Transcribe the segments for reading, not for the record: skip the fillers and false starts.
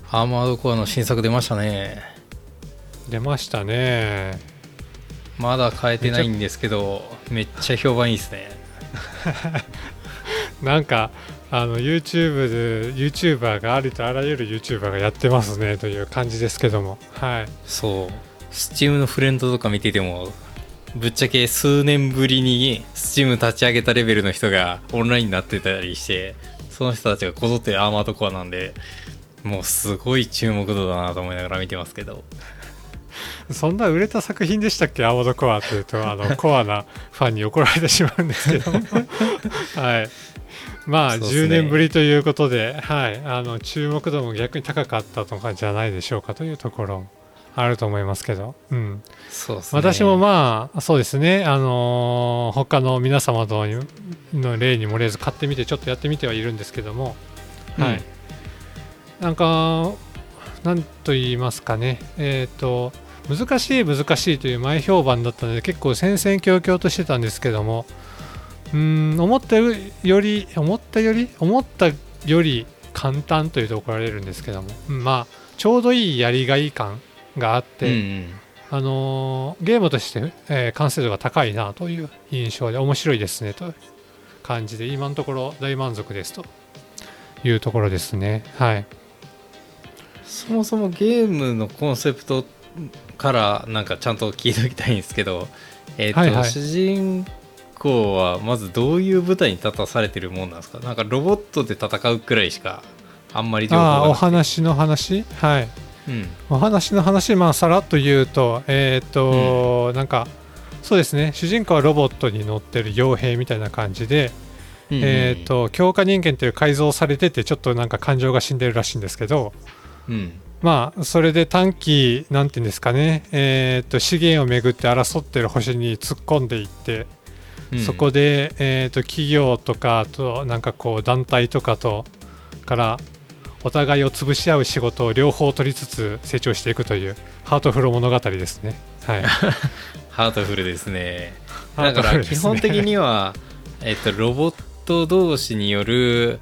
アーマードコアの新作出ましたね。 出ましたね。 まだ変えてないんですけど、めっちゃ評判いいですね。 なんかYouTube で YouTuber がありとあらゆる YouTuber がやってますねという感じですけども、はい。 そう、Steam のフレンドとか見てても、ぶっちゃけ数年ぶりに Steam 立ち上げたレベルの人がオンラインになってたりして、その人たちがこぞってアーマードコアなんで、もうすごい注目度だなと思いながら見てますけど。 そんな売れた作品でしたっけ、アーマードコアというとコアなファンに怒られてしまうんですけどはい。まあ、 そうっすね、 10年ぶりということで、はい、注目度も逆に高かったとかじゃないでしょうかというところあると思いますけど、うん、 そうっすね。 私もまあそうですね、他の皆様の例に漏れず買ってみてちょっとやってみてはいるんですけども、はい、なんかなんと言いますかね、難しいという前評判だったので結構戦々恐々としてたんですけども、思ったより簡単というと怒られるんですけども、まあちょうどいいやりがい感があって、ゲームとして、完成度が高いなという印象で面白いですねという感じで今のところ大満足ですというところですね。はい。 そもそもゲームのコンセプトからなんかちゃんと聞いておきたいんですけど、 はいはい、 主人公はまずどういう舞台に立たされてるもんなんですか？なんかロボットで戦うくらいしかあんまり情報がなくて。 お話の話、はい、お話の話、まあさらっと言うと、なんかそうですね、主人公はロボットに乗ってる傭兵みたいな感じで、強化人間という改造されててちょっとなんか感情が死んでるらしいんですけど、まあそれで短期なんていうんですかね、資源をめぐって争ってる星に突っ込んでいって、そこで、企業とかとなんかこう団体とかとからお互いを潰し合う仕事を両方取りつつ成長していくというハートフル物語ですね。はい。 ハートフルですね。だから基本的には、ロボット同士による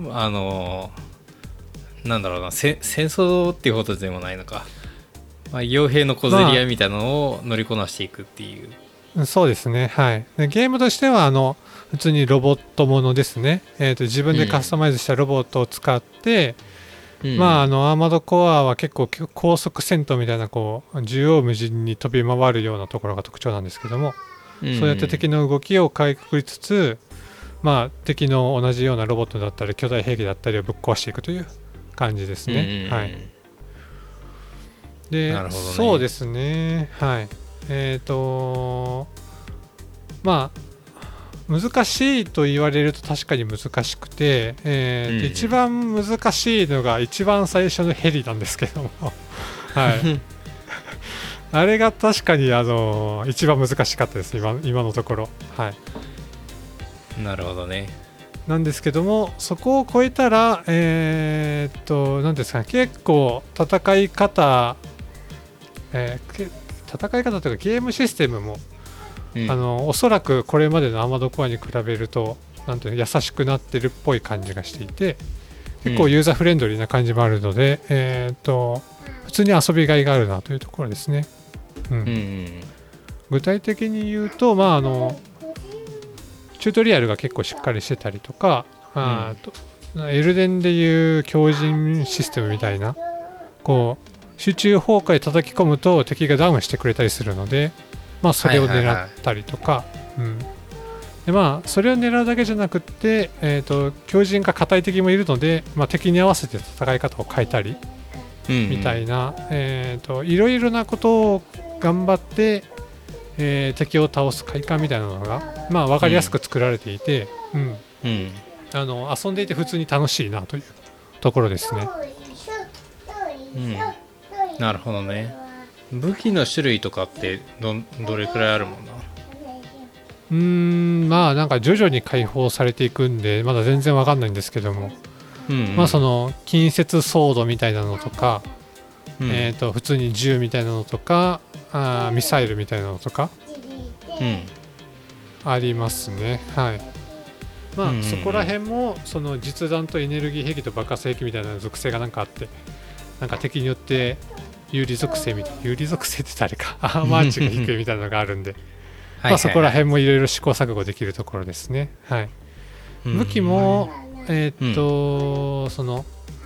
なんだろうな、戦争っていうほどでもないのか、傭兵の小競り合いみたいなのを乗りこなしていくっていう、 そうですね。はい。でゲームとしては普通にロボットものですね。自分でカスタマイズしたロボットを使って、まあアーマードコアは結構高速戦闘みたいなこう縦横無尽に飛び回るようなところが特徴なんですけども、そうやって敵の動きをかいくぐりつつ、まあ敵の同じようなロボットだったり巨大兵器だったりをぶっ壊していくという感じですね。はい。で、ね、そうですね。はい。まあ難しいと言われると確かに難しくて、一番難しいのが一番最初のヘリなんですけどもはいあれが確かに一番難しかったです今のところ。はい。 なるほどね。 なんですけども、そこを超えたら何ですかね、結構戦い方というかゲームシステムもおそらくこれまでのアーマードコアに比べるとなんていう優しくなってるっぽい感じがしていて、結構ユーザーフレンドリーな感じもあるので、普通に遊びがいがあるなというところですね。具体的に言うと、まあチュートリアルが結構しっかりしてたりとか、エルデンでいう強靭システムみたいな、こう集中砲火で叩き込むと敵がダウンしてくれたりするので、まあ、それを狙ったりとか、でまあ、それを狙うだけじゃなくて、強靭か硬い敵もいるので、まあ、敵に合わせて戦い方を変えたりみたいな、いろいろなことを頑張って、敵を倒す快感みたいなのが、まあ、分かりやすく作られていて、遊んでいて普通に楽しいなというところですね。 なるほどね。武器の種類とかってどれくらいあるもんな？ まあなんか徐々に解放されていくんでまだ全然わかんないんですけども、まあその近接ソードみたいなのとか、普通に銃みたいなのとかミサイルみたいなのとか、ありますね。はい。まあそこら辺もその実弾とエネルギー兵器と爆発兵器みたいな属性がなんかあって、 なんか敵によって有利属性って言ったらあれかアーマー値が低いみたいなのがあるんでまあそこら辺もいろいろ試行錯誤できるところですね。はい。武器もその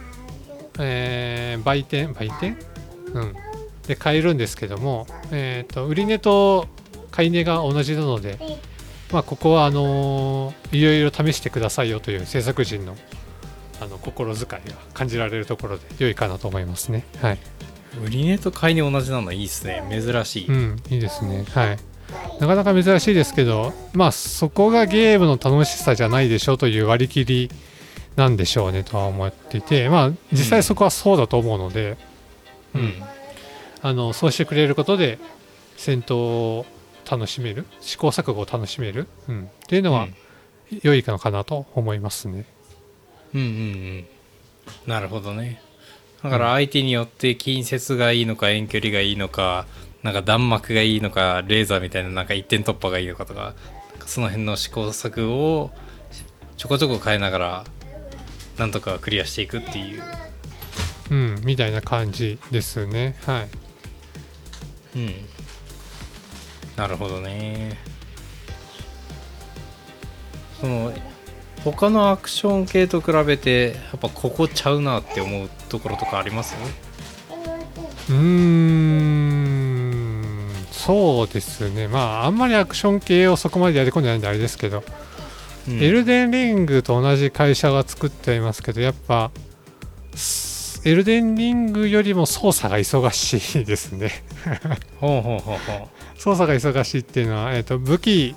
売店、うん、で買えるんですけども、売り値と買い値が同じなので、まあ、ここはいろいろ試してくださいよという制作陣の心遣いが感じられるところで良いかなと思いますね。はい。 売り値と買い値同じなのいいですね。珍しい。 うん、いいですね。はい。なかなか珍しいですけど、まあそこがゲームの楽しさじゃないでしょうという割り切りなんでしょうねとは思っていて、まあ実際そこはそうだと思うので、そうしてくれることで戦闘を楽しめる、試行錯誤を楽しめる、っていうのは良いのかなと思いますね。 なるほどね。だから相手によって近接がいいのか遠距離がいいのか、なんか弾幕がいいのかレーザーみたいななんか一点突破がいいのかとか、その辺の試行錯誤をちょこちょこ変えながらなんとかクリアしていくっていう、 みたいな感じですね。はい。 なるほどね。その他のアクション系と比べてやっぱここちゃうなって思うところとかあります？ そうですね。まああんまりアクション系をそこまでやり込んでないんであれですけど、エルデンリングと同じ会社が作っていますけど、やっぱエルデンリングよりも操作が忙しいですね。操作が忙しいっていうのは、武器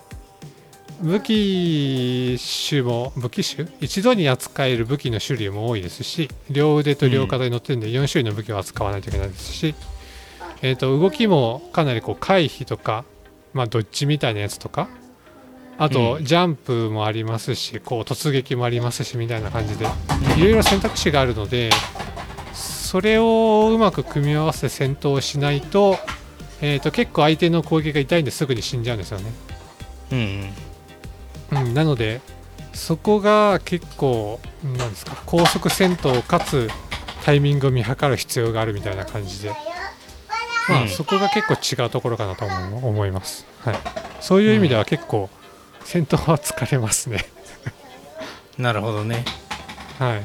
種一度に扱える武器の種類も多いですし、両腕と両肩に乗ってるんで4種類の武器を扱わないといけないですし、動きもかなりこう回避とか、まあ、ドッジみたいなやつとか、あとジャンプもありますし、こう突撃もありますしみたいな感じでいろいろ選択肢があるので、それをうまく組み合わせて戦闘しないと、結構相手の攻撃が痛いんですぐに死んじゃうんですよね。なのでそこが結構なんですか、高速戦闘かつタイミングを見計る必要があるみたいな感じで、まあ、そこが結構違うところかなと思います。はい、そういう意味では結構戦闘は疲れますね。 なるほどね。 はい。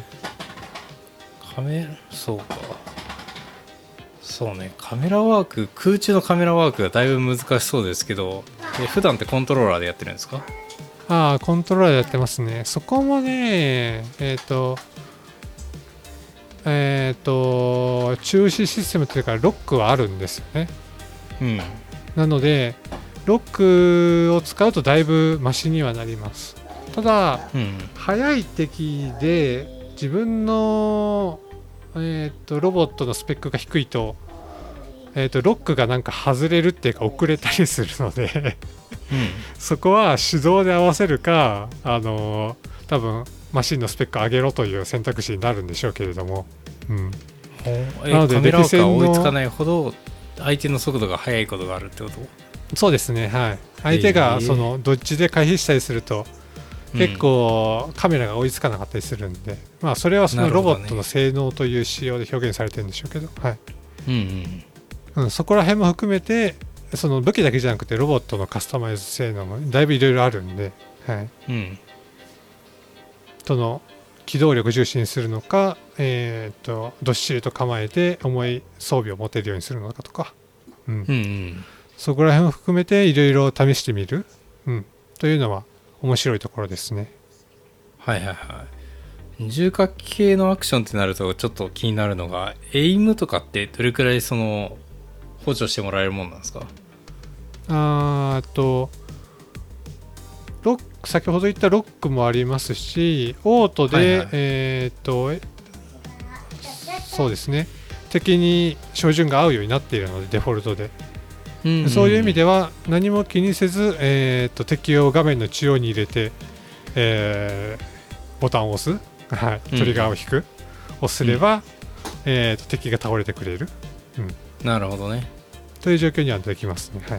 そうね、カメラワーク、空中のカメラワークがだいぶ難しそうですけど、普段ってコントローラーでやってるんですか？ コントローラーでやってますね。そこもね、中止システムというかロックはあるんですよね。なのでロックを使うとだいぶマシにはなります。ただ、速い敵で自分の、ロボットのスペックが低いと、ロックがなんか外れるっていうか遅れたりするのでそこは手動で合わせるか、多分マシンのスペック上げろという選択肢になるんでしょうけれども、 なのでカメラワークが追いつかないほど相手の速度が速いことがあるってこと？ そうですね。はい。相手がそのどっちで回避したりすると、結構カメラが追いつかなかったりするんで、まあそれはそのロボットの性能という仕様で表現されてるんでしょうけど、はい。そこら辺も含めて、その武器だけじゃなくてロボットのカスタマイズ性能もだいぶいろいろあるんで、はい。その機動力重視にするのか、どっしりと構えて重い装備を持てるようにするのかとか、そこら辺を含めていろいろ試してみる、というのは面白いところですね。 重火器系のアクションってなるとちょっと気になるのが、エイムとかってどれくらいその補助してもらえるもんなんですか？ 先ほど言ったロックもありますし、オートで、そうですね、敵に照準が合うようになっているのでデフォルトで、そういう意味では何も気にせず、敵を画面の中央に入れて、ボタンを押す、トリガーを引く、押すれば、敵が倒れてくれる、 なるほどね、 という状況にはできますね。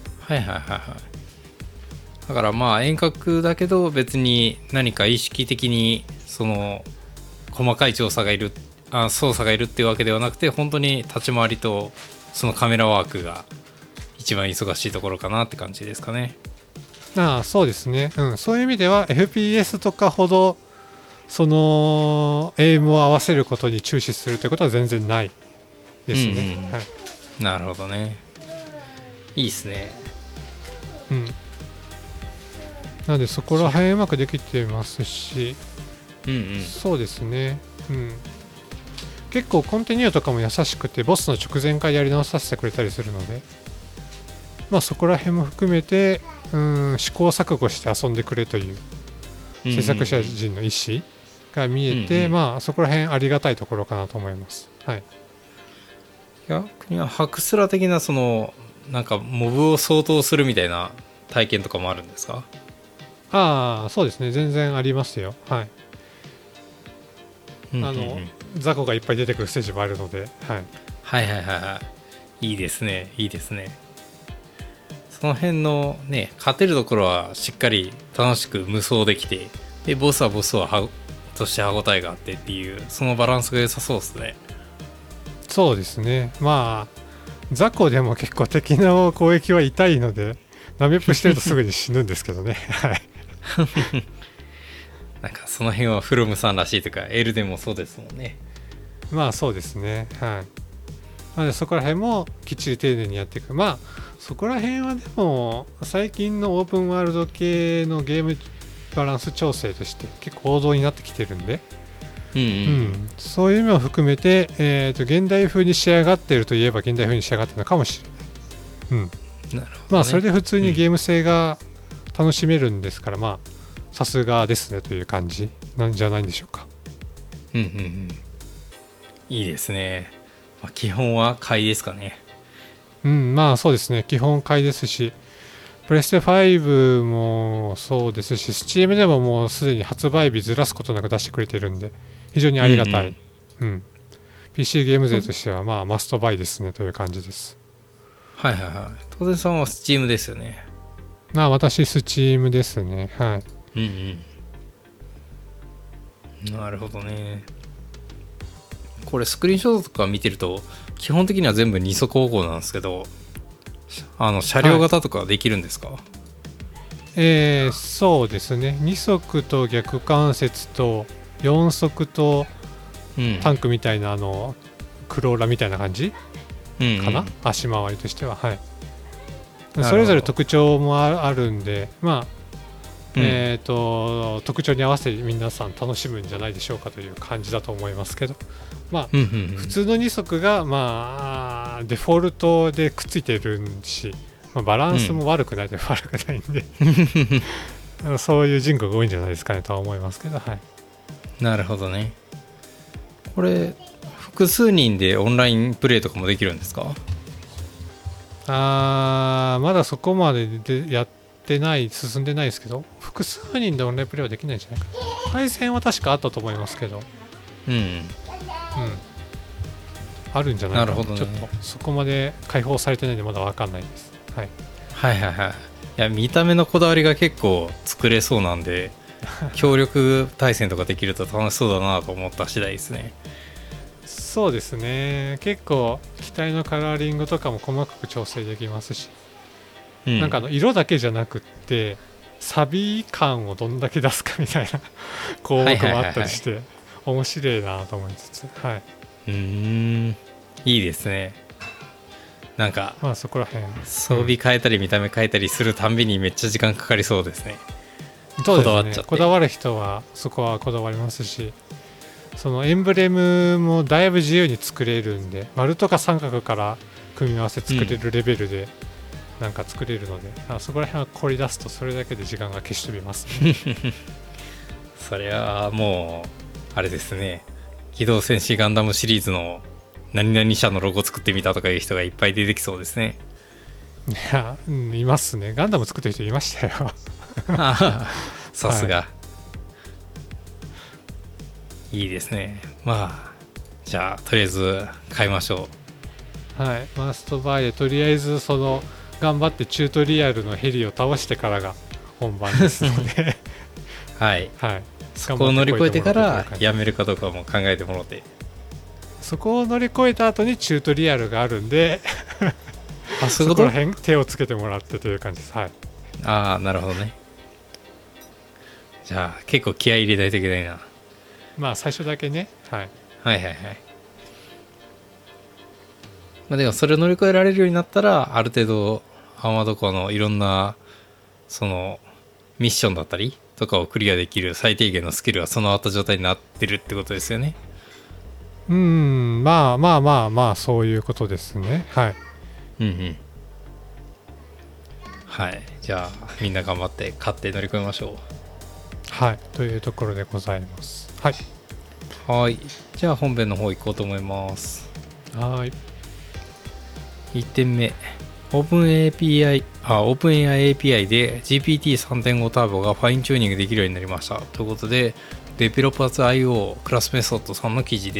だからまあ遠隔だけど別に何か意識的にその細かい調査がいる操作がいるっていうわけではなくて、本当に立ち回りとそのカメラワークが一番忙しいところかなって感じですかね。 そうですね、そういう意味では FPS とかほどそのエイムを合わせることに注視するということは全然ないですね。はい、 なるほどね。いいですね。 なのでそこら辺うまくできてますし、そうですね、結構コンティニューとかも優しくてボスの直前からやり直させてくれたりするので、そこら辺も含めて試行錯誤して遊んでくれという制作者陣の意思が見えて、そこら辺ありがたいところかなと思います。はい、 逆にはハクスラ的なそのなんかモブを相当するみたいな体験とかもあるんですか？ そうですね、全然ありますよ。はい、雑魚がいっぱい出てくるステージもあるので、 いいですね、いいですね。その辺のね、勝てるところはしっかり楽しく無双できて、でボスはとして歯応えがあってっていう、そのバランスが良さそうですね。 そうですね、雑魚でも結構敵の攻撃は痛いのでナメップしてるとすぐに死ぬんですけどね。はいなんかその辺はフロムさんらしいというか、エルでもそうですもんね。 そうですね。はい。なのでそこら辺もきっちり丁寧にやっていく。そこら辺はでも最近のオープンワールド系のゲームバランス調整として結構王道になってきてるんで、そういう意味を含めて、現代風に仕上がっているといえば現代風に仕上がっているのかもしれない。なるほどね。それで普通にゲーム性が楽しめるんですから、さすがですねという感じなんじゃないんでしょうか。 いいですね。基本は買いですかね。 そうですね、基本買いですし、プレステ5もそうですし、Steam でももうすでに発売日ずらすことなく出してくれてるんで、非常にありがたい。PC ゲーム勢としてはマストバイですねという感じです。 当然さんは Steam ですよね。 私 Steam ですね。はい。 なるほどね。これスクリーンショットとか見てると基本的には全部二足歩行なんですけど、車両型とかできるんですか？ そうですね、2足と逆関節と4足とタンクみたいなクローラみたいな感じかな、足回りとしては。はい、それぞれ特徴もあるんで、特徴に合わせて皆さん楽しむんじゃないでしょうかという感じだと思いますけど、普通の2足がデフォルトでくっついてるし、バランスも悪くないんで、そういう人口が多いんじゃないですかねとは思いますけど。 なるほどね。これ複数人でオンラインプレイとかもできるんですか？ まだそこまでやってない進んでないですけど、複数人でオンラインプレイはできないんじゃないかな。対戦は確かあったと思いますけど、あるんじゃないかな。ちょっとそこまで開放されてないんでまだ分かんないです。 いや、見た目のこだわりが結構作れそうなんで協力対戦とかできると楽しそうだなと思った次第ですね。 そうですね、結構機体のカラーリングとかも細かく調整できますし、なんか色だけじゃなくってサビ感をどんだけ出すかみたいな項目もあったりして面白いなと思いつつ、 いいですね。なんかそこら辺装備変えたり見た目変えたりするたんびにめっちゃ時間かかりそうですね。 そうですね、こだわる人はそこはこだわりますし、そのエンブレムもだいぶ自由に作れるんで、丸とか三角から組み合わせ作れるレベルでなんか作れるので、そこら辺は凝り出すとそれだけで時間が消し飛びますね。 それはもうあれですね、機動戦士ガンダムシリーズの何々社のロゴ作ってみたとかいう人がいっぱい出てきそうですね。 いますね。ガンダム作ってる人いましたよ。 さすが、いいですね。じゃあとりあえず買いましょう。マストバイでとりあえず頑張ってチュートリアルのヘリを倒してからが本番ですのでそこを乗り越えてからやめるかどうかも考えてもらって。 そこを乗り越えた後にチュートリアルがあるんでそういうこと。 そこら辺手をつけてもらってという感じです。はい。 ああ、なるほどね。じゃあ結構気合い入れないといけないな。 まあ最初だけね。はい。 はいはいはい。まあでもそれを乗り越えられるようになったら、ある程度アーマードコアのいろんなそのミッションだったりとかをクリアできる最低限のスキルが備わった状態になってるってことですよね。 まあまあまあまあそういうことですね。はい。 うんうん。はい。じゃあみんな頑張って勝って乗り越えましょう。 はいというところでございます。はい。 はい。じゃあ本編の方行こうと思います。 はい。 1点目。OpenAI API で GPT3.5 ターボがファインチューニングできるようになりました。ということで、Developers.io クラスメソッドさんの記事です。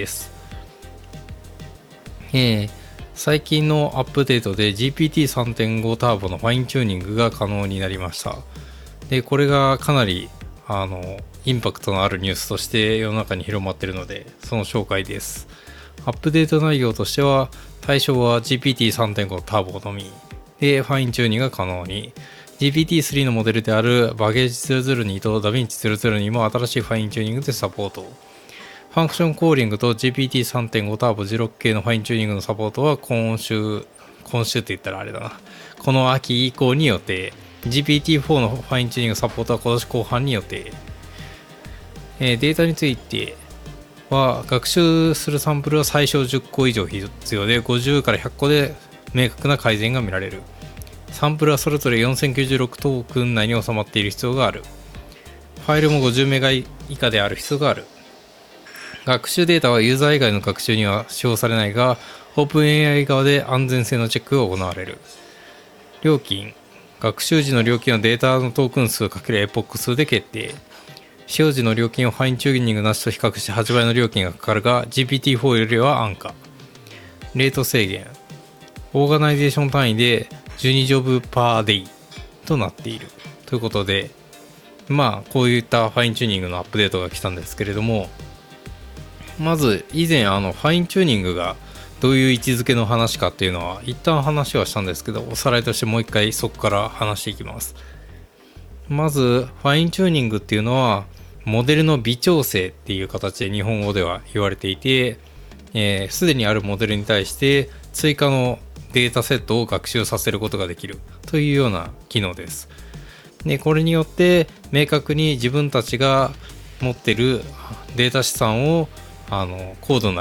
最近のアップデートで GPT3.5 ターボのファインチューニングが可能になりました。で、これがかなりインパクトのあるニュースとして世の中に広まっているので、その紹介です。アップデート内容としては、対象は GPT3.5 ターボのみでファインチューニングが可能に、 GPT-3 のモデルであるバゲージ002とダヴィンチ002も新しいファインチューニングでサポート。ファンクションコーリングと GPT3.5 ターボ16系のファインチューニングのサポートは今週って言ったらあれだな、この秋以降に予定。 GPT-4 のファインチューニングサポートは今年後半に予定。データについては、学習するサンプルは最小10個以上必要で、50から100個で明確な改善が見られる。サンプルはそれぞれ4096トークン内に収まっている必要がある。ファイルも50メガ以下である必要がある。学習データはユーザー以外の学習には使用されないが、OpenAI 側で安全性のチェックが行われる。料金。学習時の料金はデータのトークン数×エポック数で決定。使用時の料金をファインチューニングなしと比較して8倍の料金がかかるが、 GPT-4 よりは安価。レート制限。オーガナイゼーション単位で12ジョブパーデイとなっている。ということで、まあこういったファインチューニングのアップデートが来たんですけれども、まず以前ファインチューニングがどういう位置づけの話かっていうのは一旦話はしたんですけど、おさらいとしてもう一回そこから話していきます。まずファインチューニングっていうのはモデルの微調整っていう形で日本語では言われていて、すでにあるモデルに対して追加のデータセットを学習させることができるというような機能です。で、これによって明確に自分たちが持ってるデータ資産を高度な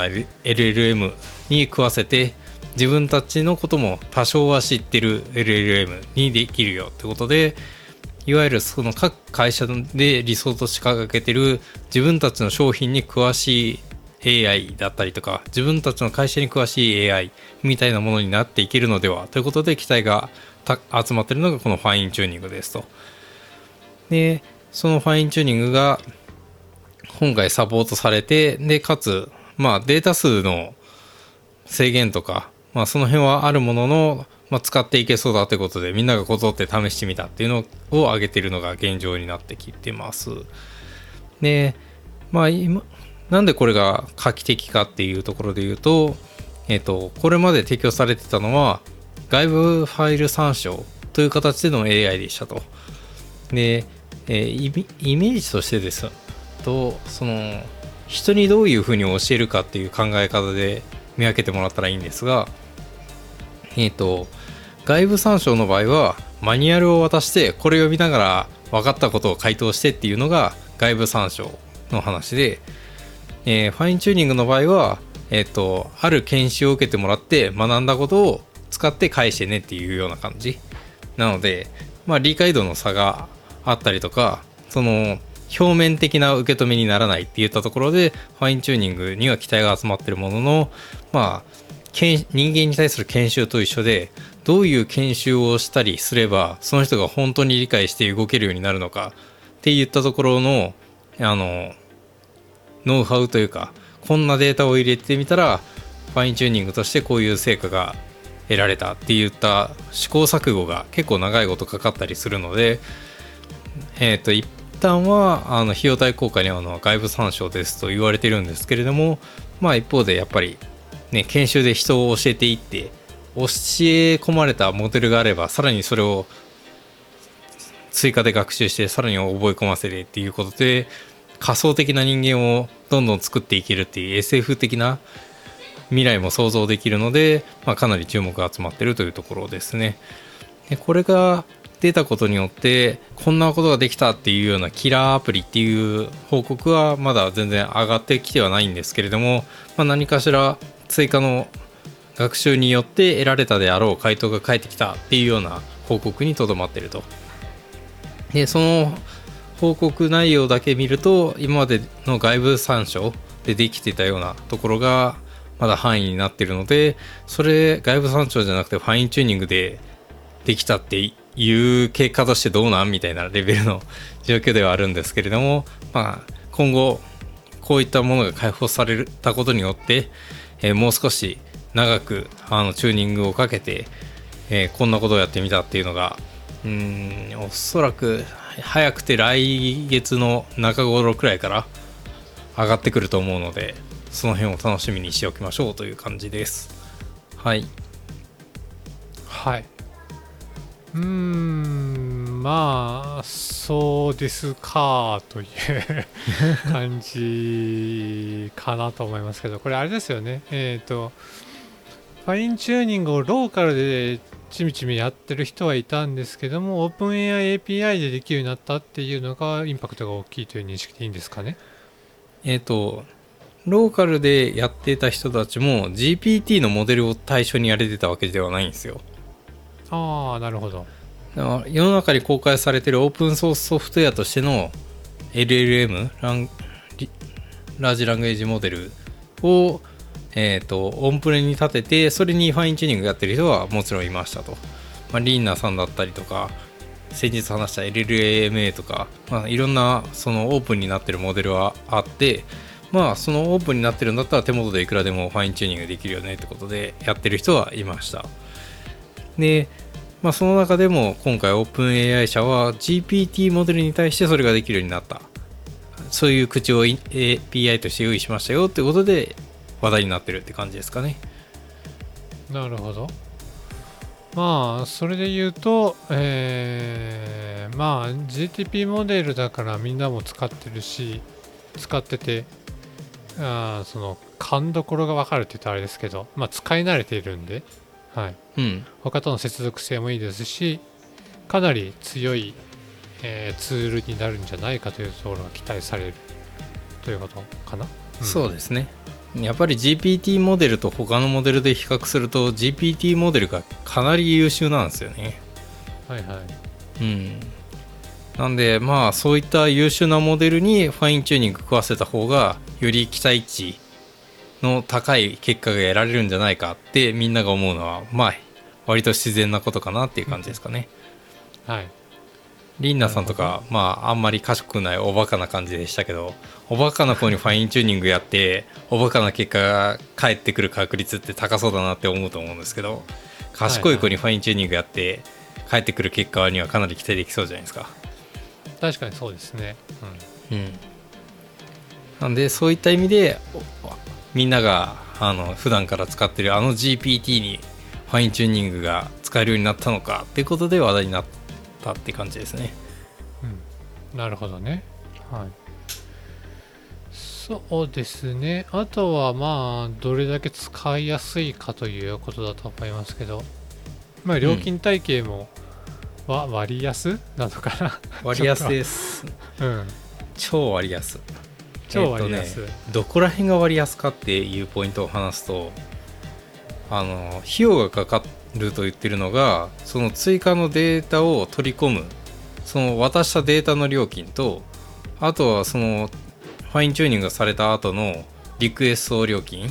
LLM に食わせて、自分たちのことも多少は知ってる LLM にできるよってことで、いわゆるその各会社で理想として掲げてる自分たちの商品に詳しい AI だったりとか、自分たちの会社に詳しい AI みたいなものになっていけるのではということで期待が集まっているのがこのファインチューニングですと。で、そのファインチューニングが今回サポートされて、でかつデータ数の制限とか、その辺はあるものの、使っていけそうだということでみんながこぞって試してみたっていうのを挙げているのが現状になってきてます。で、今なんでこれが画期的かっていうところで言うと、これまで提供されてたのは外部ファイル参照という形での AI でしたと。で、イメージとしてですと、その人にどういうふうに教えるかっていう考え方で見分けてもらったらいいんですが、外部参照の場合はマニュアルを渡してこれを読みながら分かったことを回答してっていうのが外部参照の話で、ファインチューニングの場合は、ある研修を受けてもらって学んだことを使って返してねっていうような感じなので、理解度の差があったりとか、その表面的な受け止めにならないっていったところでファインチューニングには期待が集まっているものの、人間に対する研修と一緒で、どういう研修をしたりすればその人が本当に理解して動けるようになるのかっていったところのノウハウというか、こんなデータを入れてみたらファインチューニングとしてこういう成果が得られたっていった試行錯誤が結構長いことかかったりするので、一旦は費用対効果に合うのは外部参照ですと言われているんですけれども、一方でやっぱりね、研修で人を教えていって、教え込まれたモデルがあればさらにそれを追加で学習してさらに覚え込ませるっていうことで仮想的な人間をどんどん作っていけるっていう SF 的な未来も想像できるので、かなり注目が集まっているというところですね。でこれが出たことによってこんなことができたっていうようなキラーアプリっていう報告はまだ全然上がってきてはないんですけれども、何かしら追加の学習によって得られたであろう回答が返ってきたっていうような報告にとどまっていると。でその報告内容だけ見ると今までの外部参照でできてたようなところがまだ範囲になっているので、それ外部参照じゃなくてファインチューニングでできたっていう結果としてどうなんみたいなレベルの状況ではあるんですけれども、今後こういったものが開放されたことによって、もう少し長くチューニングをかけて、こんなことをやってみたっていうのがおそらく早くて来月の中頃くらいから上がってくると思うので、その辺を楽しみにしておきましょうという感じです。はいはい。そうですかという感じかなと思いますけど、これあれですよね。ファインチューニングをローカルでちみちみやってる人はいたんですけども、OpenAI API でできるようになったっていうのがインパクトが大きいという認識でいいんですかね。 ローカルでやってた人たちも GPT のモデルを対象にやれてたわけではないんですよ。 ああ、なるほど。 世の中に公開されているオープンソースソフトウェアとしての LLM ラージラングエージモデルを、オンプレに立ててそれにファインチューニングやってる人はもちろんいましたと。リンナさんだったりとか先日話した LLMA とか、いろんなそのオープンになってるモデルはあって、そのオープンになってるんだったら手元でいくらでもファインチューニングできるよねってことでやってる人はいました。でその中でも今回 OpenAI 社は GPT モデルに対してそれができるようになった、そういう口を API として用意しましたよってことで話題になってるって感じですかね。 なるほど。それで言うと、GTP モデルだからみんなも使ってるし、使っててその勘どころが分かるって言ったらあれですけど、使い慣れているんで、はい、他との接続性もいいですし、かなり強い、ツールになるんじゃないかというところが期待されるということかな。 そうですね。やっぱり GPT モデルと他のモデルで比較すると GPT モデルがかなり優秀なんですよね。 はいはい。 なんでそういった優秀なモデルにファインチューニング食わせた方がより期待値の高い結果が得られるんじゃないかってみんなが思うのは割と自然なことかなっていう感じですかね。 はい。 リンナさんとかあんまり賢くないおバカな感じでしたけど、おバカな子にファインチューニングやっておバカな結果が返ってくる確率って高そうだなって思うと思うんですけど、賢い子にファインチューニングやって返ってくる結果にはかなり期待できそうじゃないですか。 確かにそうですね。 なんでそういった意味でみんなが普段から使ってるGPT にファインチューニングが使えるようになったのかっていうことで話題になったって感じですね。 なるほどね。はい。そうですね。あとはどれだけ使いやすいかということだと思いますけど、料金体系も、割安なのかな。 割安です。超割安。 超割安。 どこら辺が割安かっていうポイントを話すと、費用がかかると言ってるのがその追加のデータを取り込むその渡したデータの料金と、あとはそのファインチューニングがされた後のリクエスト料金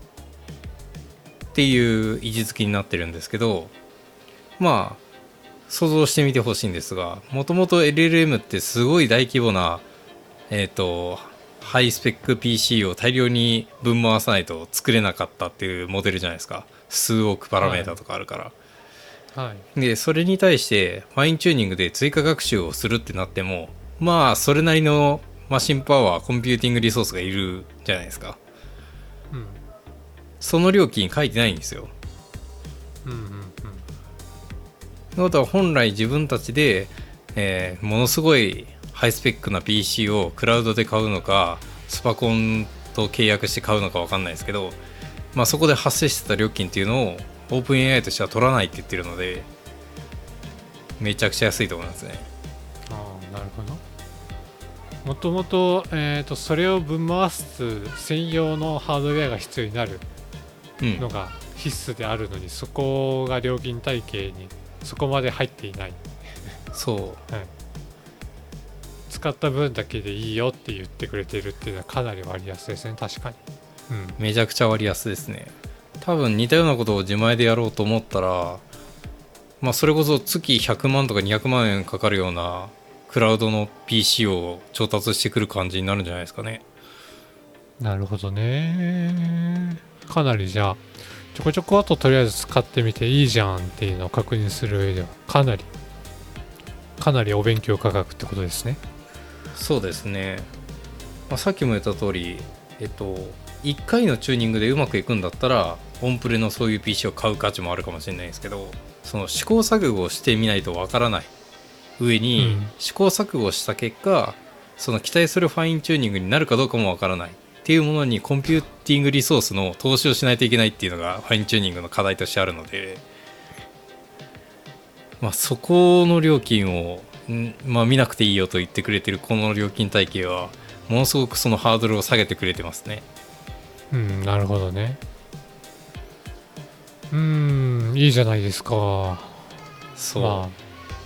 っていう位置づけになってるんですけど、想像してみてほしいんですが、もともと LLM ってすごい大規模なハイスペック PC を大量にぶん回さないと作れなかったっていうモデルじゃないですか。数億パラメータとかあるから、でそれに対してファインチューニングで追加学習をするってなってもそれなりのマシンパワーコンピューティングリソースがいるじゃないですか。 その料金書いてないんですよ。ということは本来自分たちで、ものすごいハイスペックな PC をクラウドで買うのかスパコンと契約して買うのか分かんないですけど、まあ、そこで発生してた料金っていうのをオープン AI としては取らないって言ってるのでめちゃくちゃ安いと思いますね。 ああ、なるほど。もともとそれをぶん回す専用のハードウェアが必要になるのが必須であるのに、そこが料金体系にそこまで入っていない。 そう、 はい、使った分だけでいいよって言ってくれてるっていうのはかなり割安ですね。確かに、 めちゃくちゃ割安ですね。多分似たようなことを自前でやろうと思ったら、まあ、それこそ月100万とか200万円かかるようなクラウドの PC を調達してくる感じになるんじゃないですかね。 なるほどね。かなりじゃあちょこちょこあととりあえず使ってみていいじゃんっていうのを確認する上ではかなりお勉強価格ってことですね。 そうですね、まあ、さっきも言った通り1回のチューニングでうまくいくんだったらオンプレのそういう PC を買う価値もあるかもしれないですけど、その試行錯誤をしてみないとわからない上に、試行錯誤した結果その期待するファインチューニングになるかどうかもわからないっていうものにコンピューティングリソースの投資をしないといけないっていうのがファインチューニングの課題としてあるので、まあ、そこの料金をまあ、見なくていいよと言ってくれてるこの料金体系はものすごくそのハードルを下げてくれてますね。 なるほどね。いいじゃないですか。 そう、 ま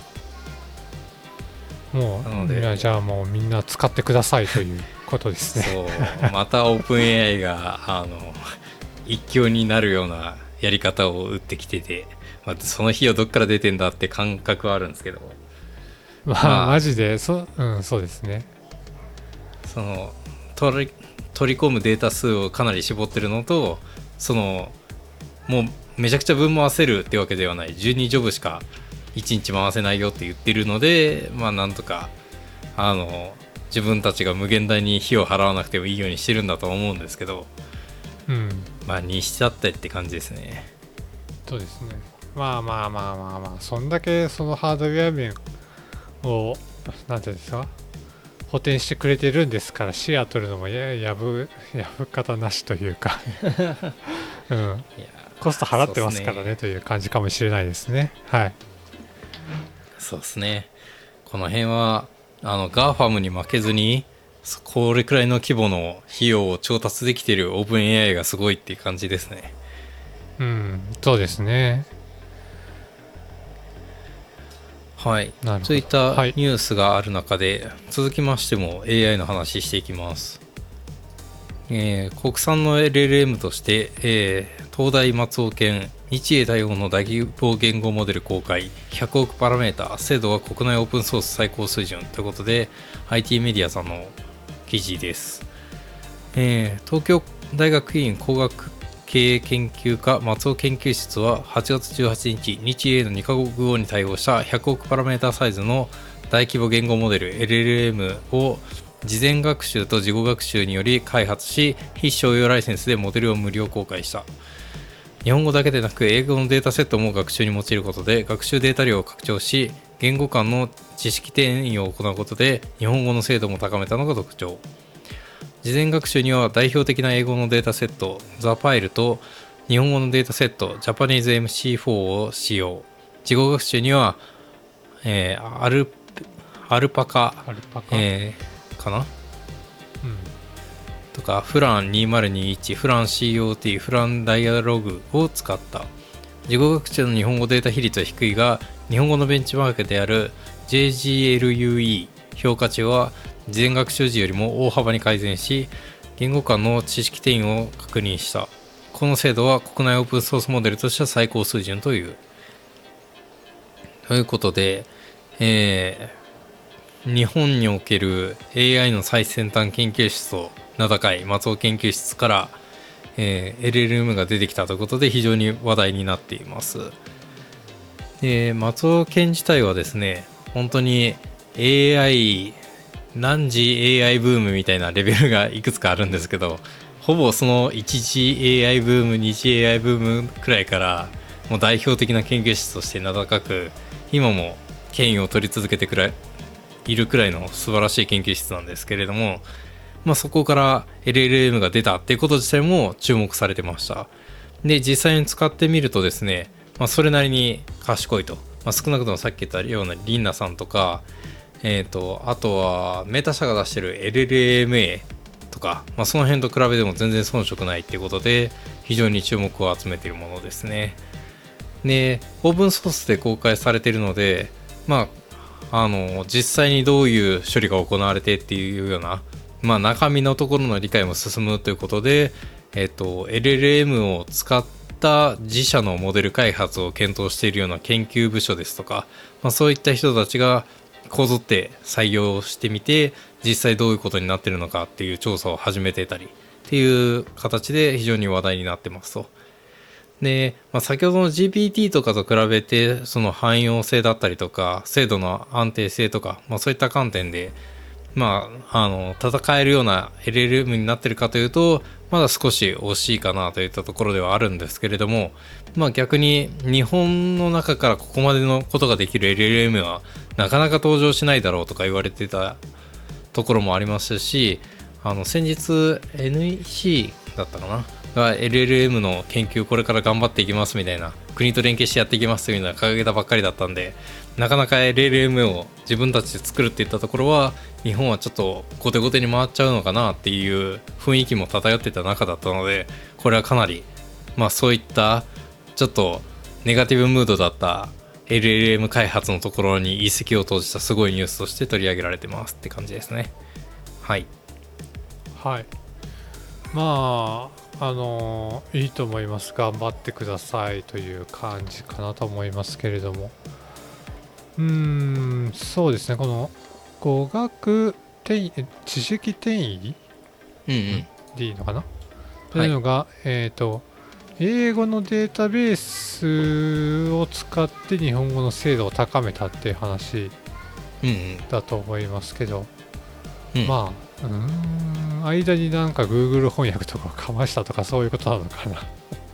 あ、もうなのでじゃあもうみんな使ってくださいということですね。 そうまたオープン AI が一強になるようなやり方を打ってきてて、まあ、その費用どっから出てんだって感覚はあるんですけど、 まあマジでそうですね。 その取り込むデータ数をかなり絞ってるのと、そのもうめちゃくちゃ分回せるってわけではない12ジョブしか1日回せないよって言ってるので、まあなんとか自分たちが無限大に費用払わなくてもいいようにしてるんだと思うんですけど、まあにしちゃってって感じですね。 そうですね。まあそんだけそのハードウェア面をなんていうんですか補填してくれてるんですから、シェア取るのもやぶ方なしというかコスト払ってますからねという感じかもしれないですね。はい、 そうですね。この辺はガーファムに負けずにこれくらいの規模の費用を調達できているオープン AI がすごいっていう感じですね。 そうですね。 はい、そういったニュースがある中で、続きましても AI の話していきます。国産の LLM として、東大松尾研日英対応の大規模言語モデル公開、100億パラメータ、精度は国内オープンソース最高水準ということで IT メディアさんの記事です。東京大学院工学経営研究科松尾研究室は8月18日、日英の2カ国語に対応した100億パラメータサイズの大規模言語モデル LLM を事前学習と事後学習により開発し、非商用ライセンスでモデルを無料公開した。日本語だけでなく英語のデータセットも学習に用いることで学習データ量を拡張し、言語間の知識転移を行うことで日本語の精度も高めたのが特徴。事前学習には代表的な英語のデータセット THEPILE と日本語のデータセット Japanese MC4 を使用。事後学習には、アルパカ、かな、とかフラン2021、フラン COT、フランダイアログを使った。事後学習の日本語データ比率は低いが、日本語のベンチマークである JGLUE 評価値は事前学習時よりも大幅に改善し、言語間の知識転移を確認した。この精度は国内オープンソースモデルとしては最高水準という。ということで、日本における AI の最先端研究室と名高い松尾研究室から、LLM が出てきたということで非常に話題になっています。松尾研自体はですね、本当に AI 何時 AI ブームみたいなレベルがいくつかあるんですけど、 ほぼその一次 AI ブーム二次 AI ブームくらいからもう代表的な研究室として名高く、今も権威を取り続けているくらいの素晴らしい研究室なんですけれども、そこから LLM が出たっていうこと自体も注目されてました。で実際に使ってみるとですね、それなりに賢いと、少なくともさっき言ったようなリンナさんとか、あとはメタ社が出してる LLMA とか、その辺と比べても全然遜色ないっていうことで非常に注目を集めているものですね。でオープンソースで公開されているので、実際にどういう処理が行われてっていうような、中身のところの理解も進むということで、LLM を使った自社のモデル開発を検討しているような研究部署ですとか、そういった人たちがこぞって採用してみて、実際どういうことになっているのかっていう調査を始めてたりっていう形で非常に話題になってますと。で、先ほどの GPT とかと比べてその汎用性だったりとか精度の安定性とか、そういった観点で戦えるような LLM になってるかというとまだ少し惜しいかなといったところではあるんですけれども、逆に日本の中からここまでのことができる LLM はなかなか登場しないだろうとか言われてたところもありますし、先日 NEC だったかなが LLM の研究これから頑張っていきますみたいな、国と連携してやっていきますというのは掲げたばっかりだったんで、なかなか LLM を自分たちで作るっていったところは日本はちょっと後手後手に回っちゃうのかなっていう雰囲気も漂ってた中だったので、これはかなりそういったちょっとネガティブムードだった LLM 開発のところに一石を投じたすごいニュースとして取り上げられてますって感じですね。はいはい、いいと思います。頑張ってくださいという感じかなと思いますけれども、そうですね、この語学知識転移、でいいのかな、というのが、英語のデータベースを使って日本語の精度を高めたっていう話だと思いますけど、間になんか Google 翻訳とかをかましたとかそういうことなのかな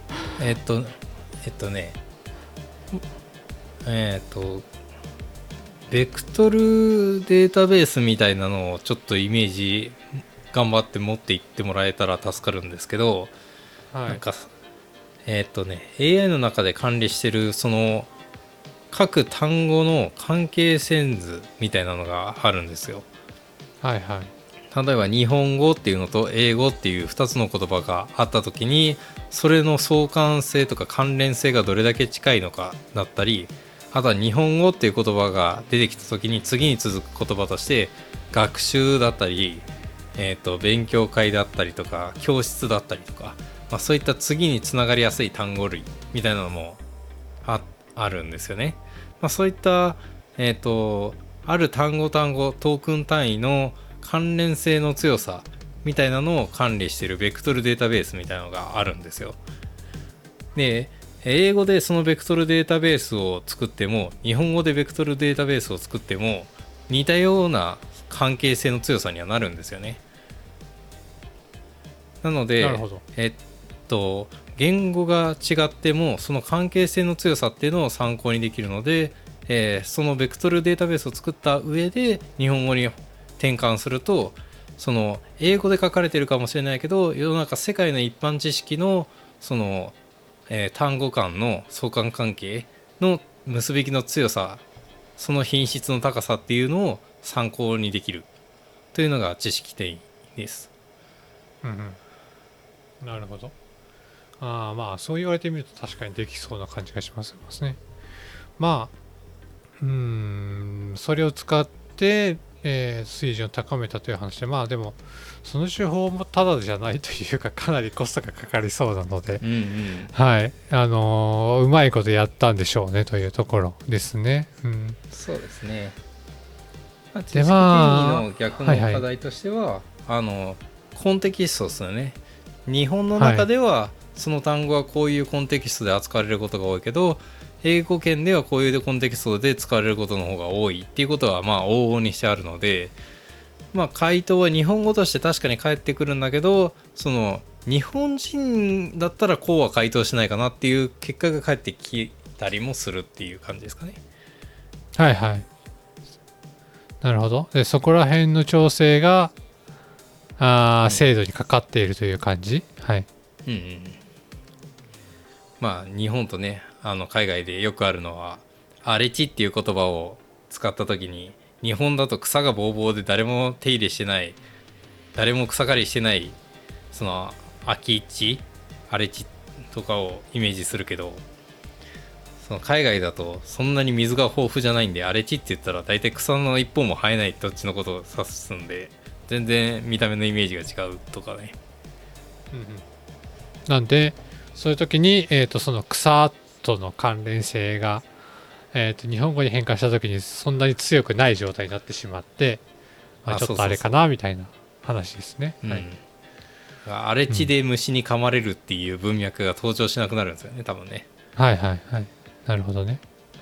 ベクトルデータベースみたいなのをちょっとイメージ頑張って持っていってもらえたら助かるんですけど、なんかAI の中で管理してるその各単語の関係線図みたいなのがあるんですよ。例えば日本語っていうのと英語っていう2つの言葉があった時に、それの相関性とか関連性がどれだけ近いのかだったり、あとは日本語っていう言葉が出てきた時に次に続く言葉として学習だったり、勉強会だったりとか教室だったりとか、そういった次につながりやすい単語類みたいなのも あるんですよね。そういった、ある単語トークン単位の関連性の強さみたいなのを管理しているベクトルデータベースみたいなのがあるんですよ。で英語でそのベクトルデータベースを作っても日本語でベクトルデータベースを作っても似たような関係性の強さにはなるんですよね。なので言語が違ってもその関係性の強さっていうのを参考にできるので、そのベクトルデータベースを作った上で日本語に転換すると、その英語で書かれてるかもしれないけど世の中世界の一般知識のその、単語間の相関関係の結びきの強さ、その品質の高さっていうのを参考にできるというのが知識転移です。 なるほど。そう言われてみると確かにできそうな感じがしますね。それを使って水準を高めたという話で、でもその手法もただじゃないというかかなりコストがかかりそうなので、うまいことやったんでしょうねというところですね。 そうですね。知識転移の逆の課題としては、コンテキストですよね。日本の中ではその単語はこういうコンテキストで扱われることが多いけど、英語圏ではこういうコンテキストで使われることの方が多いっていうことは往々にしてあるので、回答は日本語として確かに返ってくるんだけど、その日本人だったらこうは回答しないかなっていう結果が返ってきたりもするっていう感じですかね。 はいはい。なるほど。でそこら辺の調整が制度にかかっているという感じ。はい。 うんうん。まあ日本とね海外でよくあるのは荒れ地っていう言葉を使った時に、日本だと草がぼうぼうで誰も手入れしてない、誰も草刈りしてないその空き地、荒れ地とかをイメージするけど、その海外だとそんなに水が豊富じゃないんで、荒れ地って言ったら大体草の一本も生えないどっちのことを指すんで、全然見た目のイメージが違うとかね。 うんうん、なんでそういう時に、その草との関連性が、日本語に変換した時にそんなに強くない状態になってしまって、まあ、ちょっとあれかなみたいな話ですね。はい、 荒れ地で虫に噛まれるっていう文脈が登場しなくなるんですよね、多分ね。 はいはいはい。なるほどね。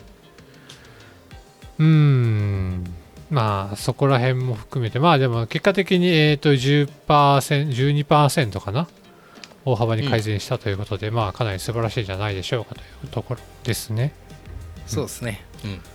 まあそこら辺も含めて、まあでも結果的に10%、12% かな、大幅に改善したということで、まあかなり素晴らしいんじゃないでしょうかというところですね。 そうですね。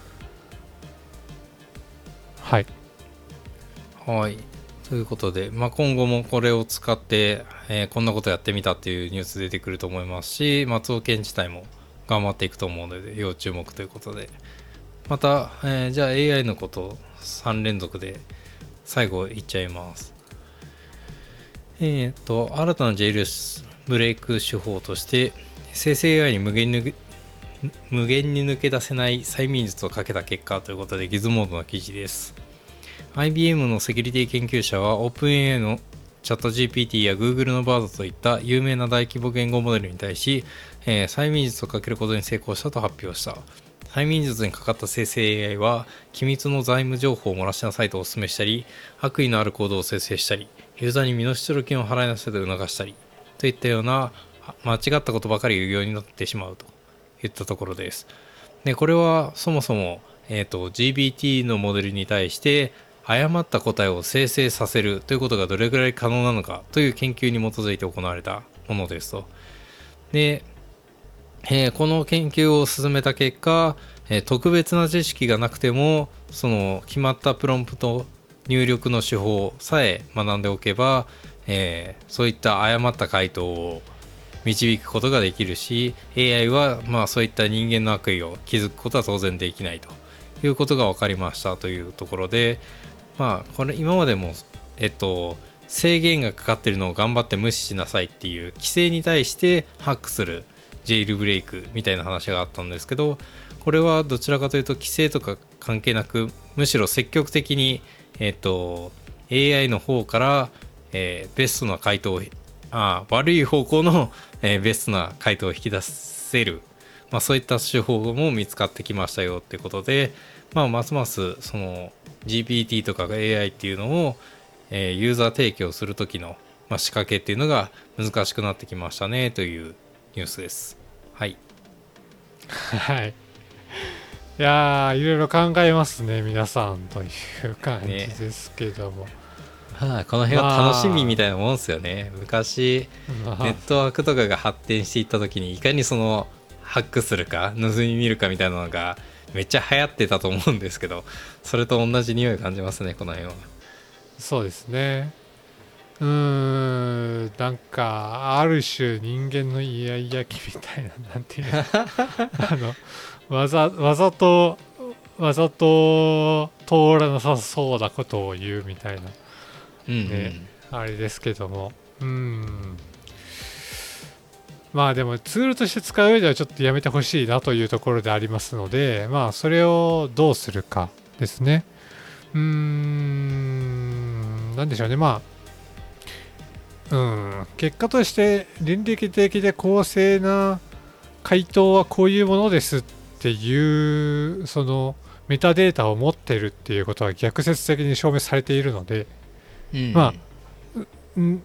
はい。 はい。ということで、まあ、今後もこれを使って、こんなことやってみたっていうニュース出てくると思いますし、松尾健自体も頑張っていくと思うので要注目ということで、また、じゃあ AI のこと3連続で最後いっちゃいます。新たな JLS ブレイク手法として生成 AI に無限に抜け出せない催眠術をかけた結果ということで、ギズモードの記事です。 IBM のセキュリティ研究者は OpenAI のチャット GPT や Google の Bard といった有名な大規模言語モデルに対し、催眠術をかけることに成功したと発表した。催眠術にかかった生成 AI は機密の財務情報を漏らしなさいとお勧めしたり、悪意のあるコードを生成したり、ユーザーに身代金を払いなさいと促したりといったような間違ったことばかり言うようになってしまうといったところです。でこれはそもそも、GBT のモデルに対して誤った答えを生成させるということがどれくらい可能なのかという研究に基づいて行われたものですと。で、この研究を進めた結果、特別な知識がなくてもその決まったプロンプト入力の手法さえ学んでおけば、そういった誤った回答を導くことができるし、 AI はまあそういった人間の悪意を気づくことは当然できないということが分かりましたというところで、まあこれ今までも制限がかかっているのを頑張って無視しなさいっていう規制に対してハックするジェイルブレイクみたいな話があったんですけど、これはどちらかというと規制とか関係なく、むしろ積極的にAI の方から、ベストな回答を悪い方向の、ベストな回答を引き出せる、まあ、そういった手法も見つかってきましたよっていうことで、まあ、ますますその GPT とか AI っていうのを、ユーザー提供するときの、仕掛けっていうのが難しくなってきましたねというニュースです。はい。 はい。いやー、いろいろ考えますね皆さんという感じですけども、 この辺は楽しみみたいなもんですよね。昔ネットワークとかが発展していった時にいかにそのハックするか盗み見るかみたいなのがめっちゃ流行ってたと思うんですけど、それと同じ匂い感じますね、この辺は。 そうですね。なんかある種人間のイヤイヤ期みたいな、なんていうわざと通らなさそうなことを言うみたいな、あれですけども、まあでもツールとして使う上ではちょっとやめてほしいなというところでありますので、まあそれをどうするかですね。なんでしょうね、結果として倫理的で公正な回答はこういうものですっていうそのメタデータを持ってるっていうことは逆説的に証明されているので、ノ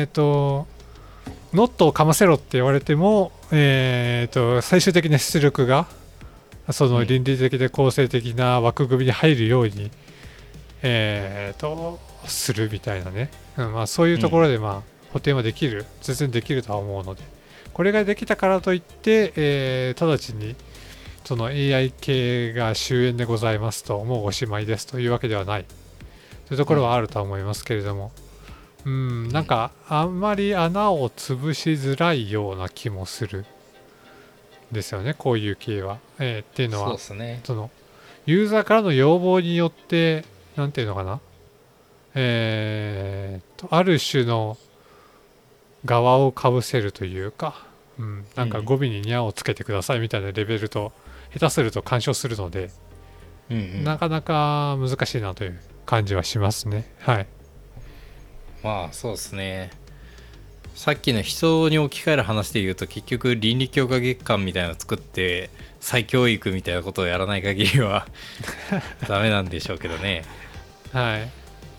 ットをかませろって言われても、最終的な出力がその倫理的で公正的な枠組みに入るように、するみたいなね、そういうところで補填はできる、全然できるとは思うので、これができたからといって、直ちにその AI 系が終焉でございますと、もうおしまいですというわけではないというところはあるとは思いますけれども、なんかあんまり穴を潰しづらいような気もするんですよね、こういう系は。っていうのは、 そうですね。 そのユーザーからの要望によって、なんていうのかな、ある種の側をかぶせるというか、なんか語尾にニャをつけてくださいみたいなレベルと下手すると干渉するので、なかなか難しいなという感じはしますね。はい。 まあそうですね。さっきの人に置き換える話で言うと、結局倫理強化月間みたいなのを作って再教育みたいなことをやらない限りはダメなんでしょうけどね。 はい。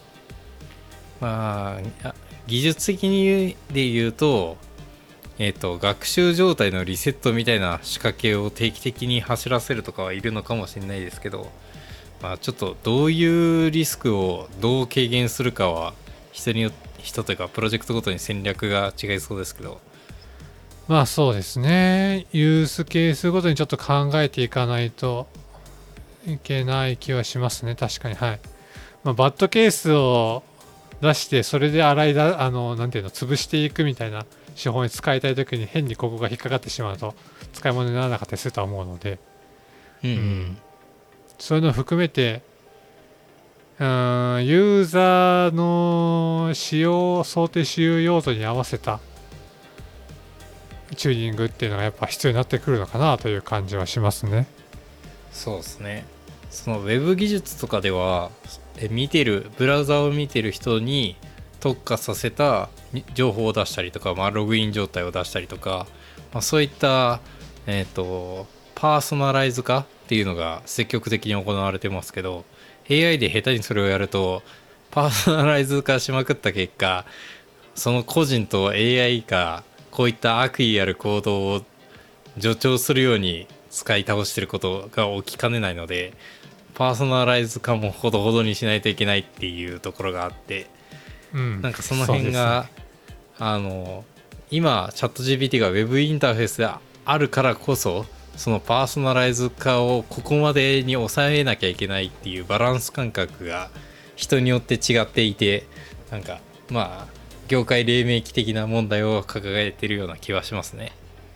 まあ技術的にで言うと、学習状態のリセットみたいな仕掛けを定期的に走らせるとかはいるのかもしれないですけど、ちょっとどういうリスクをどう軽減するかは人というかプロジェクトごとに戦略が違いそうですけど、 まあそうですね、ユースケースごとにちょっと考えていかないといけない気はしますね。確かに。はい。バッドケースを出してそれでなんていうの、潰していくみたいな手法に使いたいときに変にここが引っかかってしまうと使い物にならなかったりするとは思うので、そういうのを含めて、ユーザーの想定使用用途に合わせたチューニングっていうのがやっぱ必要になってくるのかなという感じはしますね。 そうですね。そのウェブ技術とかではブラウザを見てる人に特化させた情報を出したりとか、ログイン状態を出したりとか、そういった、パーソナライズ化っていうのが積極的に行われてますけど、 AI で下手にそれをやるとパーソナライズ化しまくった結果、その個人と AI がこういった悪意ある行動を助長するように使い倒してることが起きかねないので、パーソナライズ化もほどほどにしないといけないっていうところがあって、なんかその辺が、今チャット GPT が Web インターフェースであるからこそ、そのパーソナライズ化をここまでに抑えなきゃいけないっていうバランス感覚が人によって違っていて、なんか業界黎明期的な問題を抱えているような気はしますね。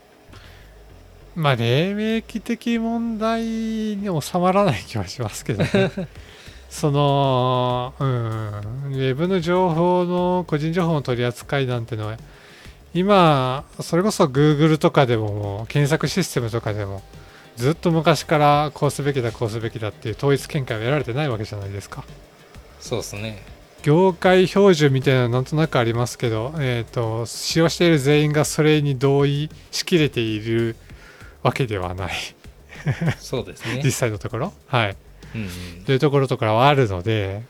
黎明期的問題に収まらない気はしますけどね。そのウェブの情報の個人情報の取り扱いなんてのは今それこそ Google とかでも検索システムとかでもずっと昔からこうすべきだっていう統一見解を得られてないわけじゃないですか。 そうですね。 業界標準みたいなのなんとなくありますけど、使用している全員がそれに同意しきれているわけではない。 そうですね。 実際のところ、はい、というところとかはあるので、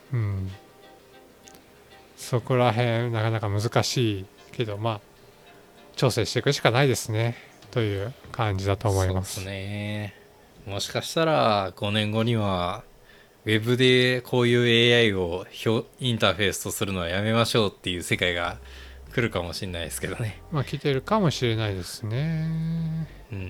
そこら辺なかなか難しいけど、調整していくしかないですねという感じだと思います。 そうですね。もしかしたら5年後にはウェブでこういう AI をインターフェースとするのはやめましょうっていう世界が来るかもしれないですけどね。 来てるかもしれないですね。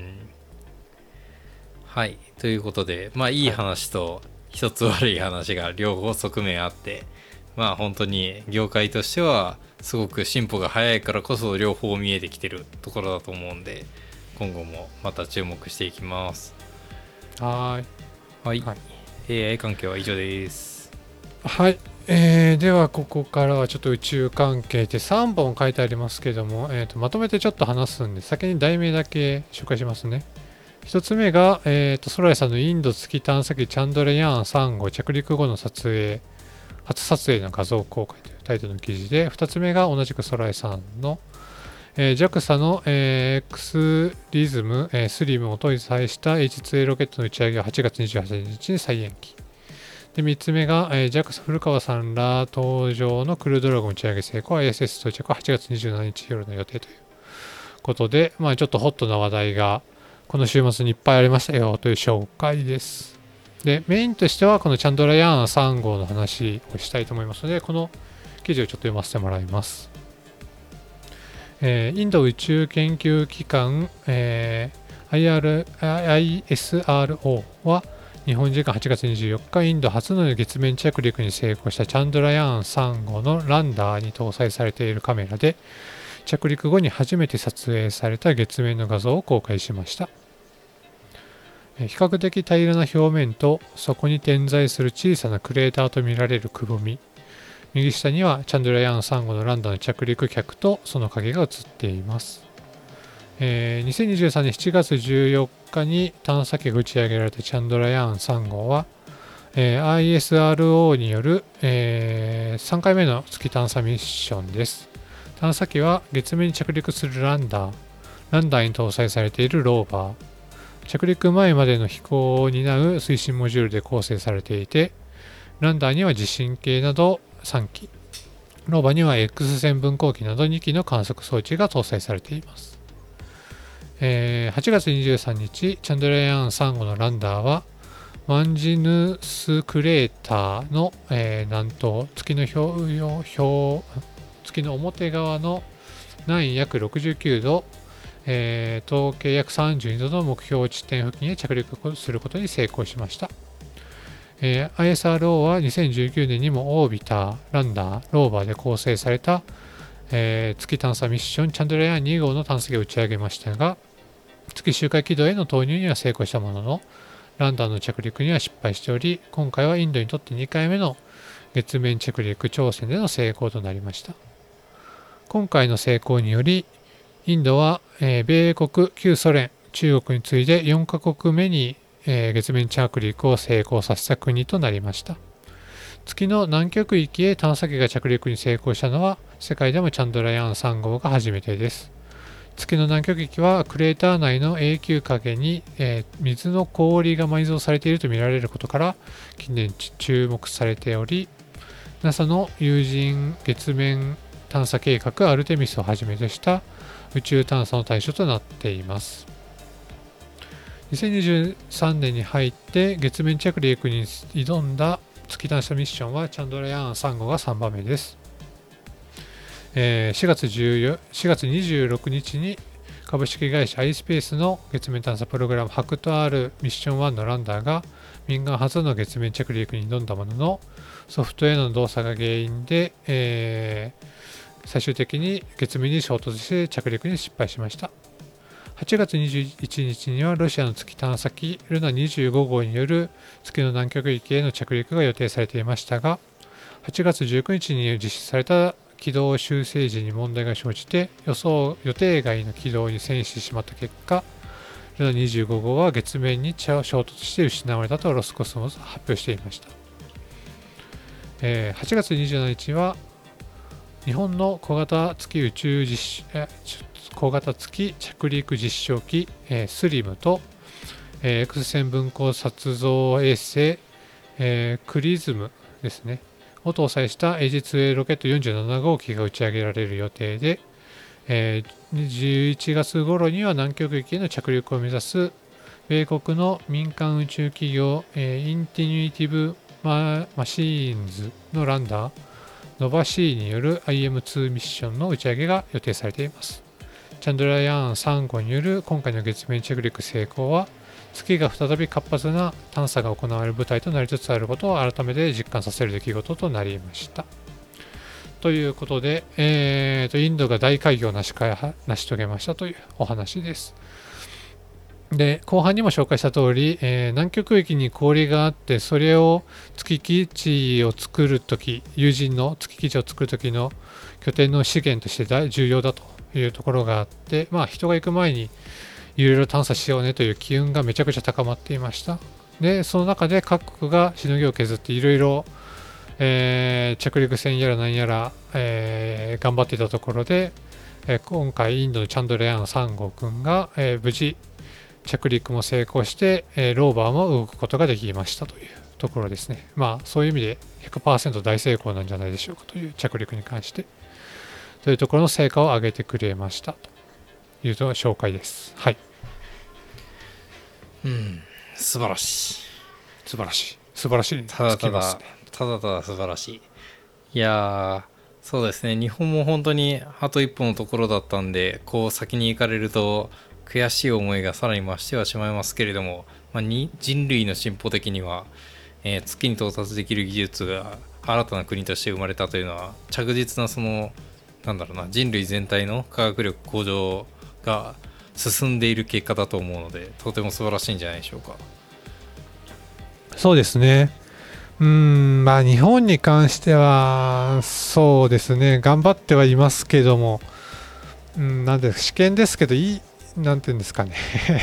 はい、ということでいい話と一つ悪い話が両方側面あって、本当に業界としてはすごく進歩が早いからこそ両方見えてきてるところだと思うんで、今後もまた注目していきます。はい、AI 関係は以上です。 はい、ではここからはちょっと宇宙関係で3本書いてありますけども、まとめてちょっと話すんで先に題名だけ紹介しますね。1つ目が、ソライさんのインド月探査機チャンドラヤーン3号着陸後の初撮影の画像公開というタイトルの記事で、2つ目が同じくソライさんの、JAXA の、X リズム、スリムを搭載した H2A ロケットの打ち上げが8月28日に再延期。で3つ目が、JAXA 古川さんら搭乗のクルードラゴン打ち上げ成功、ISS 到着は8月27日夜の予定ということで、ちょっとホットな話題がこの週末にいっぱいありましたよという紹介です。で、メインとしてはこのチャンドラヤーン3号の話をしたいと思いますので、この記事をちょっと読ませてもらいます。 インド宇宙研究機関、ISRO は日本時間8月24日、インド初の月面着陸に成功したチャンドラヤーン3号のランダーに搭載されているカメラで、着陸後に初めて撮影された月面の画像を公開しました。比較的平らな表面と、そこに点在する小さなクレーターとみられるくぼみ、右下にはチャンドラヤーン3号のランダーの着陸客とその影が映っています。2023年7月14日に探査機が打ち上げられたチャンドラヤーン3号は、ISRO による、3回目の月探査ミッションです。探査機は月面に着陸するランダーに搭載されているローバー、着陸前までの飛行を担う推進モジュールで構成されていて、ランダーには地震計など3機、ローバーには X 線分光器など2機の観測装置が搭載されています。8月23日、チャンドラヤーン3号のランダーはマンジヌスクレーターの、南東、月の表側の南約69度、東経約32度の目標地点付近へ着陸することに成功しました。ISRO は2019年にもオービター、ランダー、ローバーで構成された、月探査ミッションチャンドラヤーン2号の探査機を打ち上げましたが、月周回軌道への投入には成功したものの、ランダーの着陸には失敗しており、今回はインドにとって2回目の月面着陸挑戦での成功となりました。今回の成功により、インドは、米国、旧ソ連、中国に次いで4カ国目に、月面着陸を成功させた国となりました。月の南極域へ探査機が着陸に成功したのは、世界でもチャンドラヤーン3号が初めてです。月の南極域はクレーター内の永久影に、水の氷が埋蔵されているとみられることから近年注目されており、 NASA の有人月面探査計画アルテミスをはじめとした宇宙探査の対象となっています。2023年に入って月面着陸に挑んだ月探査ミッションはチャンドラヤーン3号が3番目です。4月26日に株式会社 iSpace の月面探査プログラム HACTR ミッション1のランダーが民間初の月面着陸に挑んだものの、ソフトウェアの動作が原因で、最終的に月面に衝突して着陸に失敗しました。8月21日にはロシアの月探査機ルナ25号による月の南極域への着陸が予定されていましたが、8月19日に実施された軌道修正時に問題が生じて予定外の軌道に遷移してしまった結果、ルナ25号は月面に衝突して失われたとロスコスモスは発表していました。8月27日は日本の小型月着陸実証機、スリムと、X 線分光撮像衛星、クリズムですねを搭載したエイジ 2A ロケット47号機が打ち上げられる予定で、11月頃には南極域への着陸を目指す米国の民間宇宙企業、インティニティブマシーンズのランダーノバシーによる IM2 ミッションの打ち上げが予定されています。チャンドラヤーン3号による今回の月面着陸成功は、月が再び活発な探査が行われる舞台となりつつあることを改めて実感させる出来事となりました。ということで、インドが大開業を成し遂げましたというお話です。で、後半にも紹介した通り、南極域に氷があって、それを月基地を作るとき、有人の月基地を作るときの拠点の資源として重要だというところがあって、人が行く前にいろいろ探査しようねという機運がめちゃくちゃ高まっていました。で、その中で各国がしのぎを削っていろいろ着陸船やら何やら、頑張っていたところで、今回インドのチャンドラヤーン3号くんが、無事着陸も成功して、ローバーも動くことができましたというところですね。そういう意味で 100% 大成功なんじゃないでしょうかという着陸に関してというところの成果を上げてくれましたというと紹介です。はい。 素晴らしい。 素晴らしい。素晴らしい。 ただただ素晴らしい。いやそうですね、日本も本当にあと一歩のところだったんで、こう先に行かれると悔しい思いがさらに増してはしまいますけれども、人類の進歩的には、月に到達できる技術が新たな国として生まれたというのは着実ななんだろうな、人類全体の科学力向上が進んでいる結果だと思うので、とても素晴らしいんじゃないでしょうか。 そうですね。日本に関してはそうですね、頑張ってはいますけども、なんで試験ですけど、なんていうんですかね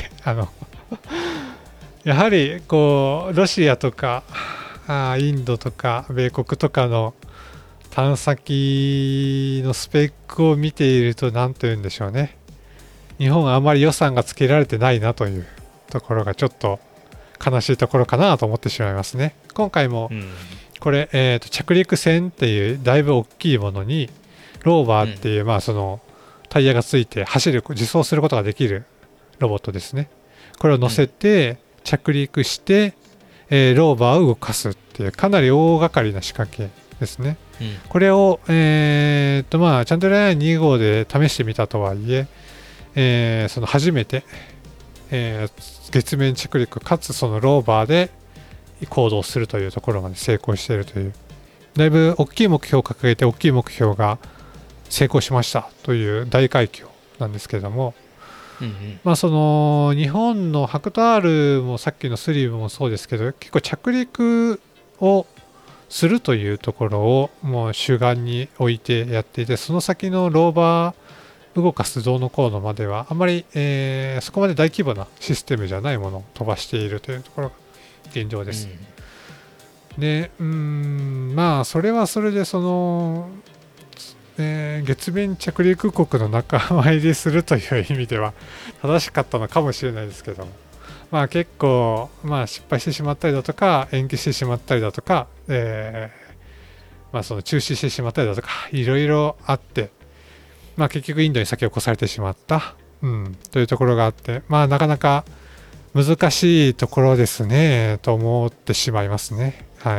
やはりこうロシアとかインドとか米国とかの探査機のスペックを見ていると、何というんでしょうね、日本はあまり予算がつけられてないなというところがちょっと悲しいところかなと思ってしまいますね。今回もこれ、着陸船っていうだいぶ大きいものにローバーっていう、そのタイヤがついて自走することができるロボットですね。これを乗せて着陸して、ローバーを動かすっていうかなり大掛かりな仕掛けですね。これを、チャンドラヤーン2号で試してみたとはいえ、その初めて、月面着陸かつそのローバーで行動するというところまで成功しているという、だいぶ大きい目標を掲げて大きい目標が成功しましたという大快挙なんですけれども、その日本のハクト R もさっきのスリムもそうですけど、結構着陸をするというところをもう主眼に置いてやっていて、その先のローバー動かすどうのこうのまではあまり、そこまで大規模なシステムじゃないものを飛ばしているというところが現状です。で、それはそれでその、月面着陸国の仲間入りするという意味では正しかったのかもしれないですけども、結構、失敗してしまったりだとか延期してしまったりだとか、その中止してしまったりだとかいろいろあって、結局インドに先を越されてしまった、というところがあって、なかなか難しいところですねと思ってしまいますね。はい。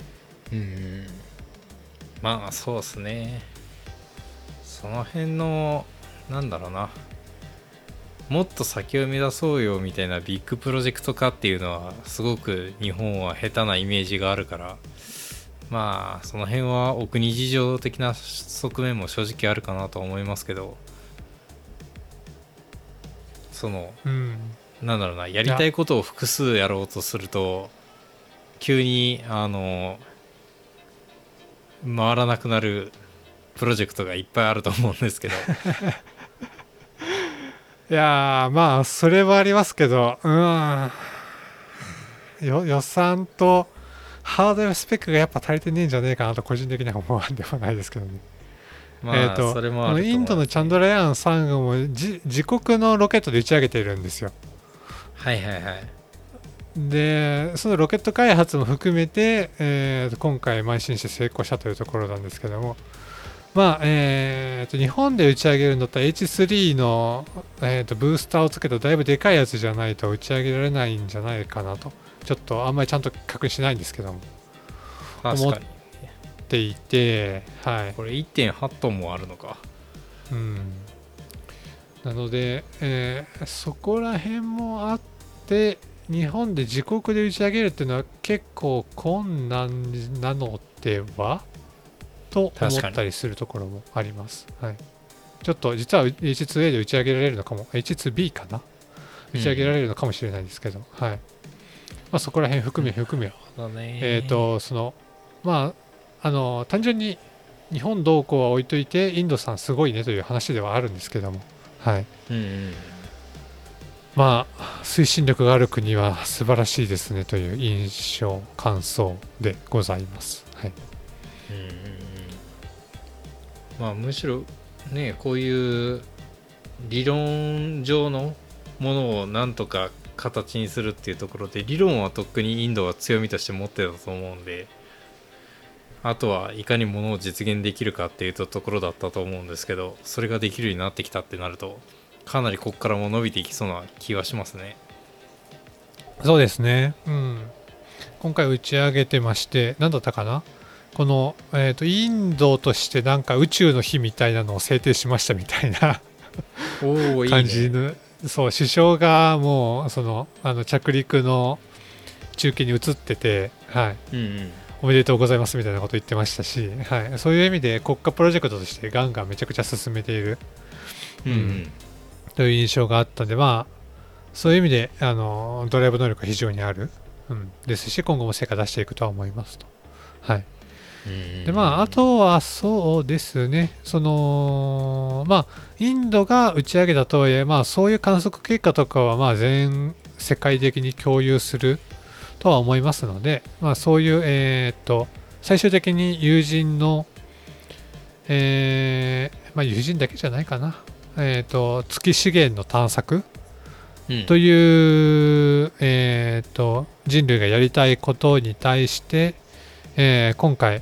そうですね。その辺のなんだろうな、もっと先を目指そうよみたいなビッグプロジェクト化っていうのはすごく日本は下手なイメージがあるから、その辺はお国事情的な側面も正直あるかなと思いますけど、なんだろうな、やりたいことを複数やろうとすると急に回らなくなるプロジェクトがいっぱいあると思うんですけどいやそれはありますけど、予算とハードウェアスペックがやっぱ足りてねえんじゃねえかなと個人的には思わんではないですけどね。 それもあると思う。 インドのチャンドラヤーン3号も自国のロケットで打ち上げているんですよ。でそのロケット開発も含めて、今回邁進して成功したというところなんですけども、日本で打ち上げるんだったら H3 の、ブースターをつけただいぶでかいやつじゃないと打ち上げられないんじゃないかなと、ちょっとあんまりちゃんと確認しないんですけども思っていて、 これ 1.8 トンもあるのか。 なので、そこら辺もあって日本で自国で打ち上げるっていうのは結構困難なのではと思ったりするところもあります。ちょっと実は H2A で打ち上げられるのかも、 H2B かな、打ち上げられるのかもしれないですけど、そこら辺含め単純に日本どうこうは置いといてインドさんすごいねという話ではあるんですけども、推進力がある国は素晴らしいですねという印象感想でございます。 むしろね、こういう理論上のものをなんとか形にするっていうところで、理論はとっくにインドは強みとして持ってたと思うんで、あとはいかにものを実現できるかっていうところだったと思うんですけど、それができるようになってきたってなるとかなりここからも伸びていきそうな気はしますね。 そうですね、今回打ち上げてまして、何だったかな、 この、インドとしてなんか宇宙の日みたいなのを制定しましたみたいな感じの、そう首相がもう着陸の中継に映ってて、はい、おめでとうございますみたいなこと言ってましたし、はい、そういう意味で国家プロジェクトとしてガンガンめちゃくちゃ進めている、という印象があったので、まあそういう意味でドライブ能力が非常にある、ですし、今後も成果出していくとは思いますと。はい。であとはそうですね、インドが打ち上げたとはいえ、そういう観測結果とかは全世界的に共有するとは思いますので、そういう、最終的に友人の、友人だけじゃないかな、月資源の探索という、人類がやりたいことに対して、今回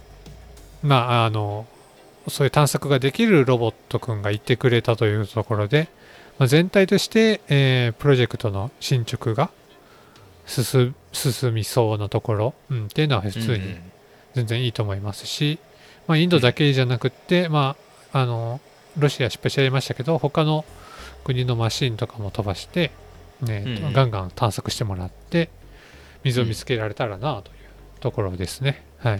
そういう探索ができるロボットくんがいてくれたというところで、全体として、プロジェクトの進捗が進みそうなところ、っていうのは普通に全然いいと思いますし、インドだけじゃなくって、ロシア失敗しちゃいましたけど、他の国のマシンとかも飛ばして、ガンガン探索してもらって水を見つけられたらなというところですね。はい。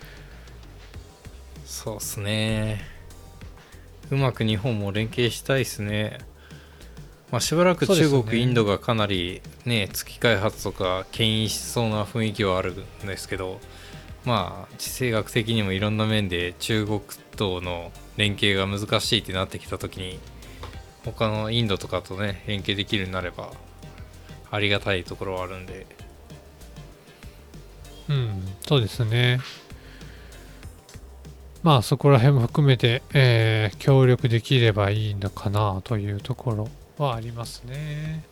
そうっすね。うまく日本も連携したいですね。しばらく中国、インドがかなりね、月開発とか牽引しそうな雰囲気はあるんですけど、地政学的にもいろんな面で中国との連携が難しいってなってきたときに、他のインドとかとね、連携できるようになればありがたいところはあるんで。 そうですね。そこら辺も含めて、協力できればいいのかなというところはありますね。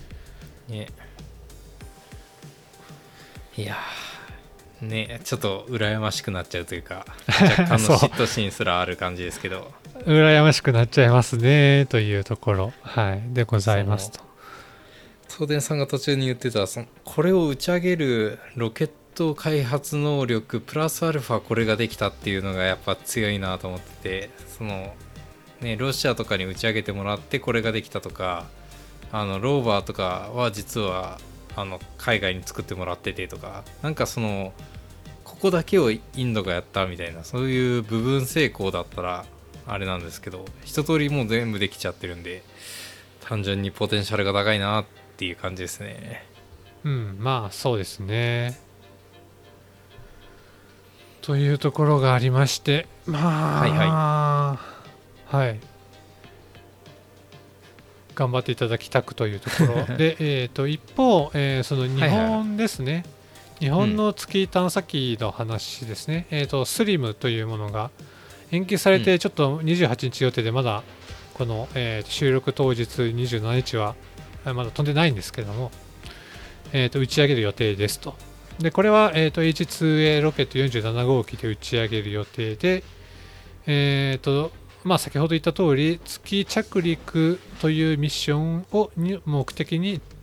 いやちょっと羨ましくなっちゃうというか、若干の嫉妬心すらある感じですけど羨ましくなっちゃいますねというところ、でございますと。 東電さんが途中に言ってたこれを打ち上げるロケット開発能力プラスアルファこれができたっていうのがやっぱ強いなと思ってて、ロシアとかに打ち上げてもらってこれができたとか、ローバーとかは実は海外に作ってもらっててとか、なんかここだけをインドがやったみたいな、そういう部分成功だったらあれなんですけど、一通りもう全部できちゃってるんで、単純にポテンシャルが高いなっていう感じですね。 そうですね。というところがありまして、頑張っていただきたくというところで一方、その日本ですね、日本の月探査機の話ですね、スリムというものが延期されてちょっと28日予定でまだこの、収録当日27日はまだ飛んでないんですけども、打ち上げる予定ですと。でこれは、H2A ロケット47号機で打ち上げる予定で、先ほど言った通り月着陸というミッションを目的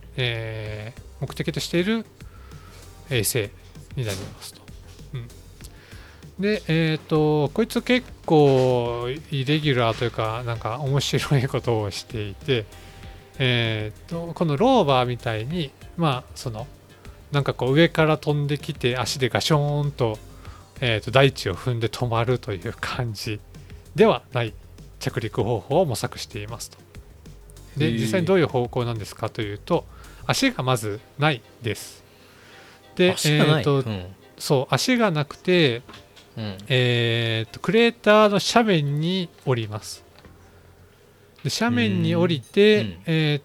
としている衛星になりますと。で、こいつ結構イレギュラーというかなんか面白いことをしていて、このローバーみたいになんか上から飛んできて足でガショーンと、大地を踏んで止まるという感じではない着陸方法を模索していますと。で実際にどういう方向なんですかというと、足がまずないです。で足がなくて、クレーターの斜面に降ります。で斜面に降りて、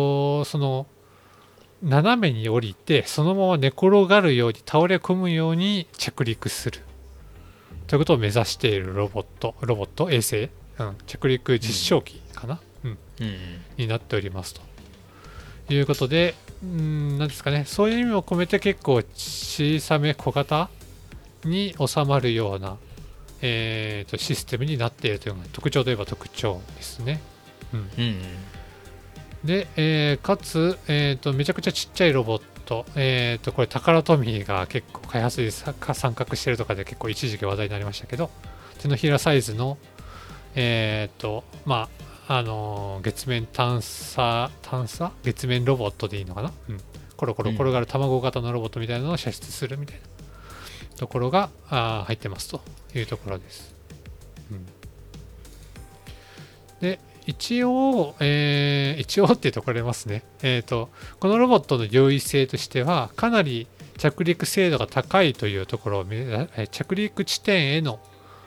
斜めに降りてそのまま寝転がるように倒れ込むように着陸するということを目指しているロボット衛星、着陸実証機かな、になっておりますということで、なんですかね、そういう意味を込めて結構小さめ小型に収まるような、システムになっているというのが特徴といえば特徴ですね。で、かつ、めちゃくちゃちっちゃいロボット、これタカラトミーが結構開発に参画してるとかで結構一時期話題になりましたけど、手のひらサイズの月面月面ロボットでいいのかな、コロコロ転がる卵型のロボットみたいなのを射出するみたいなところが入ってますというところです。で一応っていうところありますね。このロボットの優位性としてはかなり着陸精度が高いというところを着陸地点への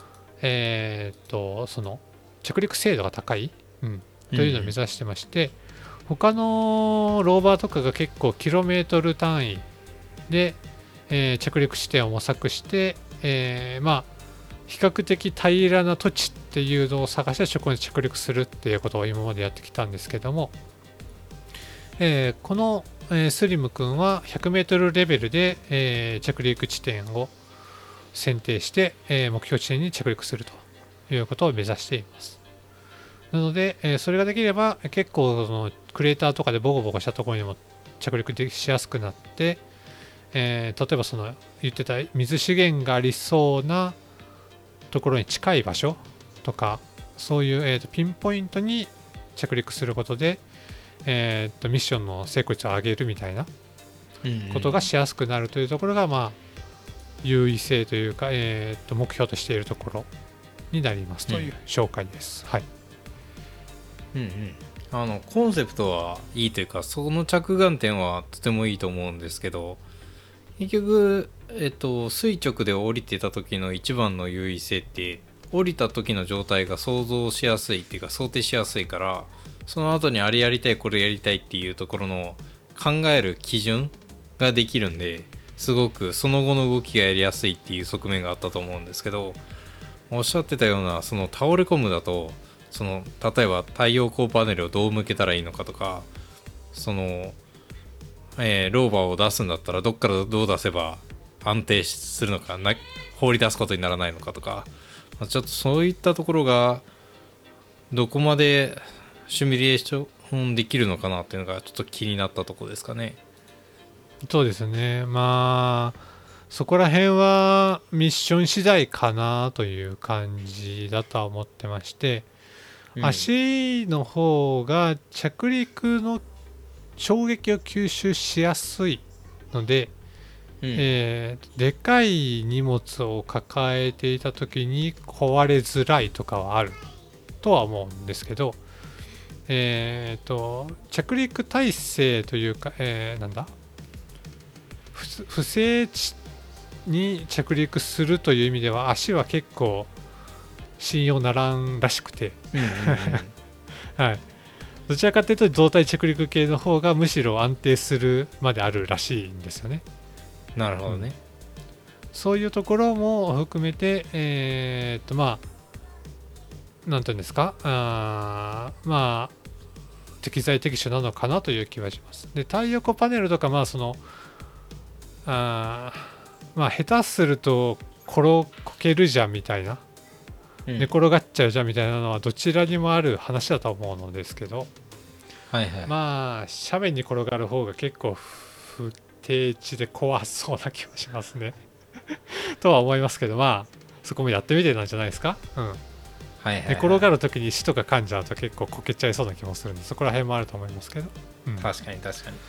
その着陸精度が高い、というのを目指してまして、他のローバーとかが結構キロメートル単位で、着陸地点を模索して、比較的平らな土地っていうのを探してそこに着陸するっていうことを今までやってきたんですけども、この、スリム君は 100m レベルで、着陸地点を選定して、目標地点に着陸するということを目指しています。なので、それができれば結構そのクレーターとかでボコボコしたところにも着陸しやすくなって、例えばその言ってた水資源がありそうなところに近い場所とかそういう、ピンポイントに着陸することで、ミッションの成功率を上げるみたいなことがしやすくなるというところが、優位性というか、目標としているところになりますという紹介です。はい。 コンセプトはいいというかその着眼点はとてもいいと思うんですけど、結局、垂直で降りてた時の一番の優位性って降りた時の状態が想像しやすいっていうか想定しやすいから、その後にあれやりたいこれやりたいっていうところの考える基準ができるんで、すごくその後の動きがやりやすいっていう側面があったと思うんですけど、おっしゃってたようなその倒れ込むだと、その例えば太陽光パネルをどう向けたらいいのかとか、その、ローバーを出すんだったらどっからどう出せば安定するのか、放り出すことにならないのかとか、ちょっとそういったところがどこまでシミュレーションできるのかなっていうのがちょっと気になったところですかね。 そうですね。そこら辺はミッション次第かなという感じだとは思ってまして、足の方が着陸の衝撃を吸収しやすいので、でかい荷物を抱えていた時に壊れづらいとかはあるとは思うんですけど、着陸体制というか、不正地に着陸するという意味では足は結構信用ならんらしくて、はい、どちらかというと胴体着陸系の方がむしろ安定するまであるらしいんですよね。 なるほどね。 そういうところも含めて、なんていうんですか、適材適所なのかなという気はします。で、太陽光パネルとか、下手するとこけるじゃんみたいな、寝転がっちゃうじゃんみたいなのはどちらにもある話だと思うのですけど、斜面に転がる方が結構不定地で怖そうな気はしますねとは思いますけど、そこもやってみてなんじゃないですか。寝転がる時に石とか噛んじゃうと結構こけちゃいそうな気もするんで、そこら辺もあると思いますけど、 確かに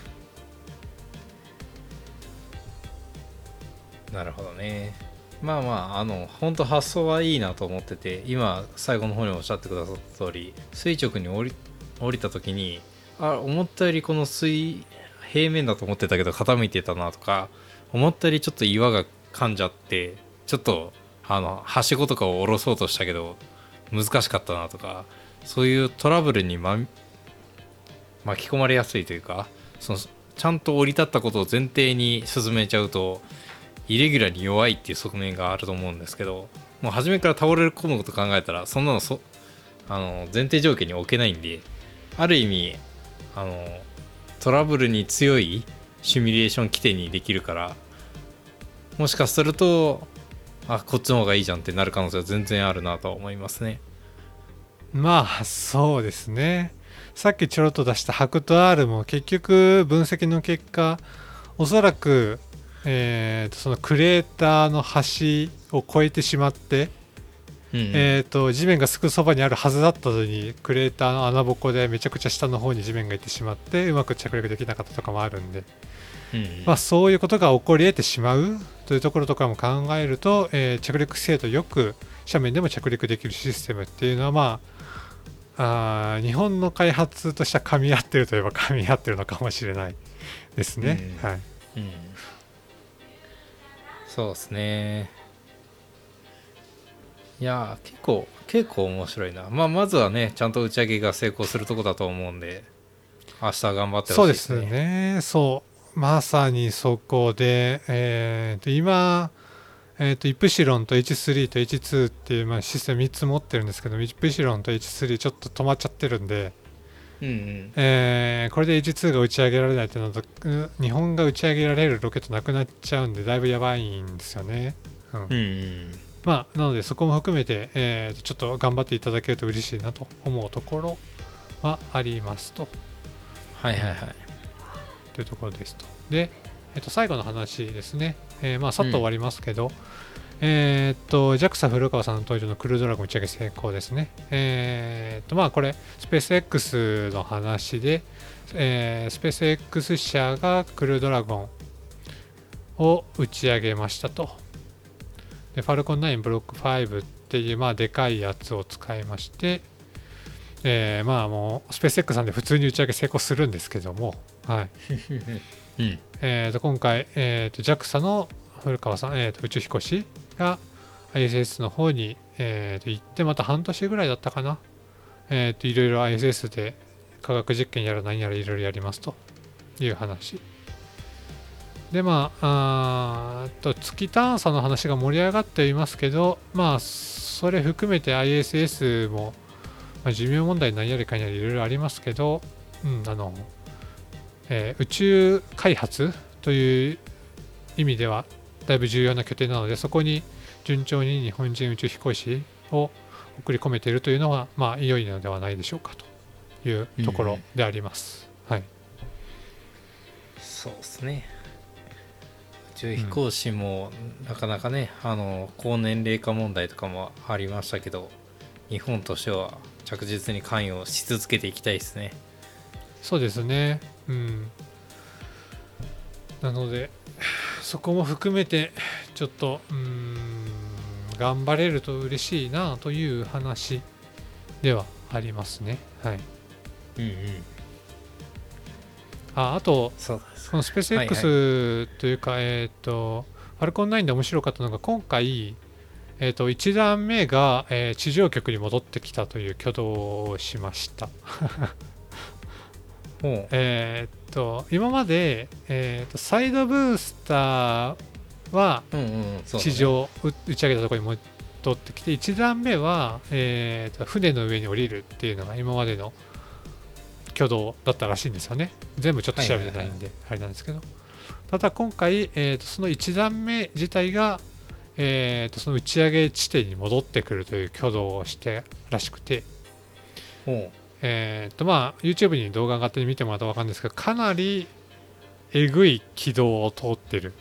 なるほどね。本当発想はいいなと思ってて、今最後の方におっしゃってくださった通り、垂直に降りた時に思ったよりこの平面だと思ってたけど傾いてたなとか、思ったよりちょっと岩が噛んじゃってちょっとはしごとかを下ろそうとしたけど難しかったなとか、そういうトラブルに、巻き込まれやすいというか、ちゃんと降り立ったことを前提に進めちゃうとイレギュラーに弱いっていう側面があると思うんですけど、もう初めから倒れ込むこと考えたらそんなの前提条件に置けないんで、ある意味トラブルに強いシミュレーション規定にできるから、もしかするとこっちの方がいいじゃんってなる可能性は全然あるなと思いますね。 そうですね。さっきちょろっと出したハクト R も結局分析の結果おそらく、そのクレーターの端を越えてしまって、地面がすぐそばにあるはずだったのにクレーターの穴ぼこでめちゃくちゃ下の方に地面が行ってしまってうまく着陸できなかったとかもあるんで、そういうことが起こり得てしまうというところとかも考えると、着陸精度よく斜面でも着陸できるシステムっていうのは日本の開発としては噛み合ってるといえば噛み合ってるのかもしれないですね。はい、 そうですね。いや結構面白いな。まずはねちゃんと打ち上げが成功するとこだと思うんで明日頑張ってほしいですね。 そうですね。そうまさにそこで、今、イプシロンと H3 と H2 っていう、システム3つ持ってるんですけどイプシロンと H3 ちょっと止まっちゃってるんで、これで H2 が打ち上げられないってなると日本が打ち上げられるロケットなくなっちゃうんでだいぶやばいんですよね。なのでそこも含めて、ちょっと頑張っていただけると嬉しいなと思うところはありますと。というところですと。で、最後の話ですね。さっと終わりますけど、JAXA 古川さんの登場のクルードラゴン打ち上げ成功ですね。これ、スペース X の話で、スペース X 社がクルードラゴンを打ち上げましたと。で、ファルコン9ブロック5っていう、でかいやつを使いまして、もうスペース X さんで普通に打ち上げ成功するんですけども、はい今回、JAXA の古川さん、宇宙飛行士が ISS の方に、行ってまた半年ぐらいだったかな、いろいろ ISS で科学実験やら何やらいろいろやりますという話で、月探査の話が盛り上がっていますけど、それ含めて ISS も、寿命問題何やりかにやりいろいろありますけど、宇宙開発という意味ではだいぶ重要な拠点なのでそこに順調に日本人宇宙飛行士を送り込めているというのは良いのではないでしょうかというところであります。 そうですね。宇宙飛行士もなかなかね、高年齢化問題とかもありましたけど日本としては着実に関与し続けていきたいですね。 そうですね。なのでそこも含めてちょっと頑張れると嬉しいなという話ではありますね。あとこのスペース X というか、ファルコン9で面白かったのが今回、1段目が、地上局に戻ってきたという挙動をしました今まで、サイドブースターは地上打ち上げたところに戻ってきて1段目は、船の上に降りるっていうのが今までの挙動だったらしいんですよね。全部ちょっと調べてないんであれなんですけど、ただ今回、その1段目自体が、その打ち上げ地点に戻ってくるという挙動をしてらしくて、YouTube に動画上がって見てもらったら分かるんですけどかなりえぐい軌道を通ってる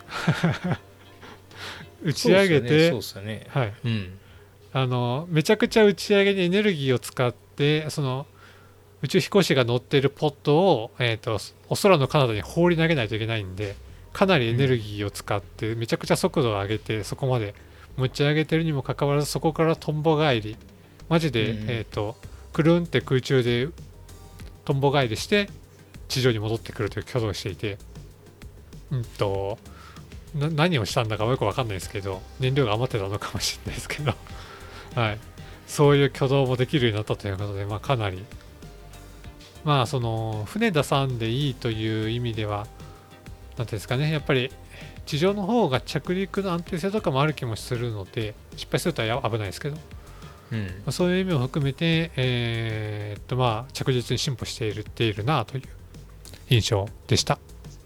打ち上げてめちゃくちゃ打ち上げにエネルギーを使ってその宇宙飛行士が乗っているポットを、お空の彼方に放り投げないといけないんでかなりエネルギーを使ってめちゃくちゃ速度を上げてそこまで持ち上げてるにもかかわらずそこからとんぼ返りマジで、くるんって空中でとんぼ返りして地上に戻ってくるという挙動をしていて何をしたんだかよく分かんないですけど燃料が余ってたのかもしれないですけどそういう挙動もできるようになったということで、かなりその船出さんでいいという意味ではなんていうんですかねやっぱり地上の方が着陸の安定性とかもある気もするので失敗するとは危ないですけど、そういう意味を含めて、着実に進歩しているなという印象でした。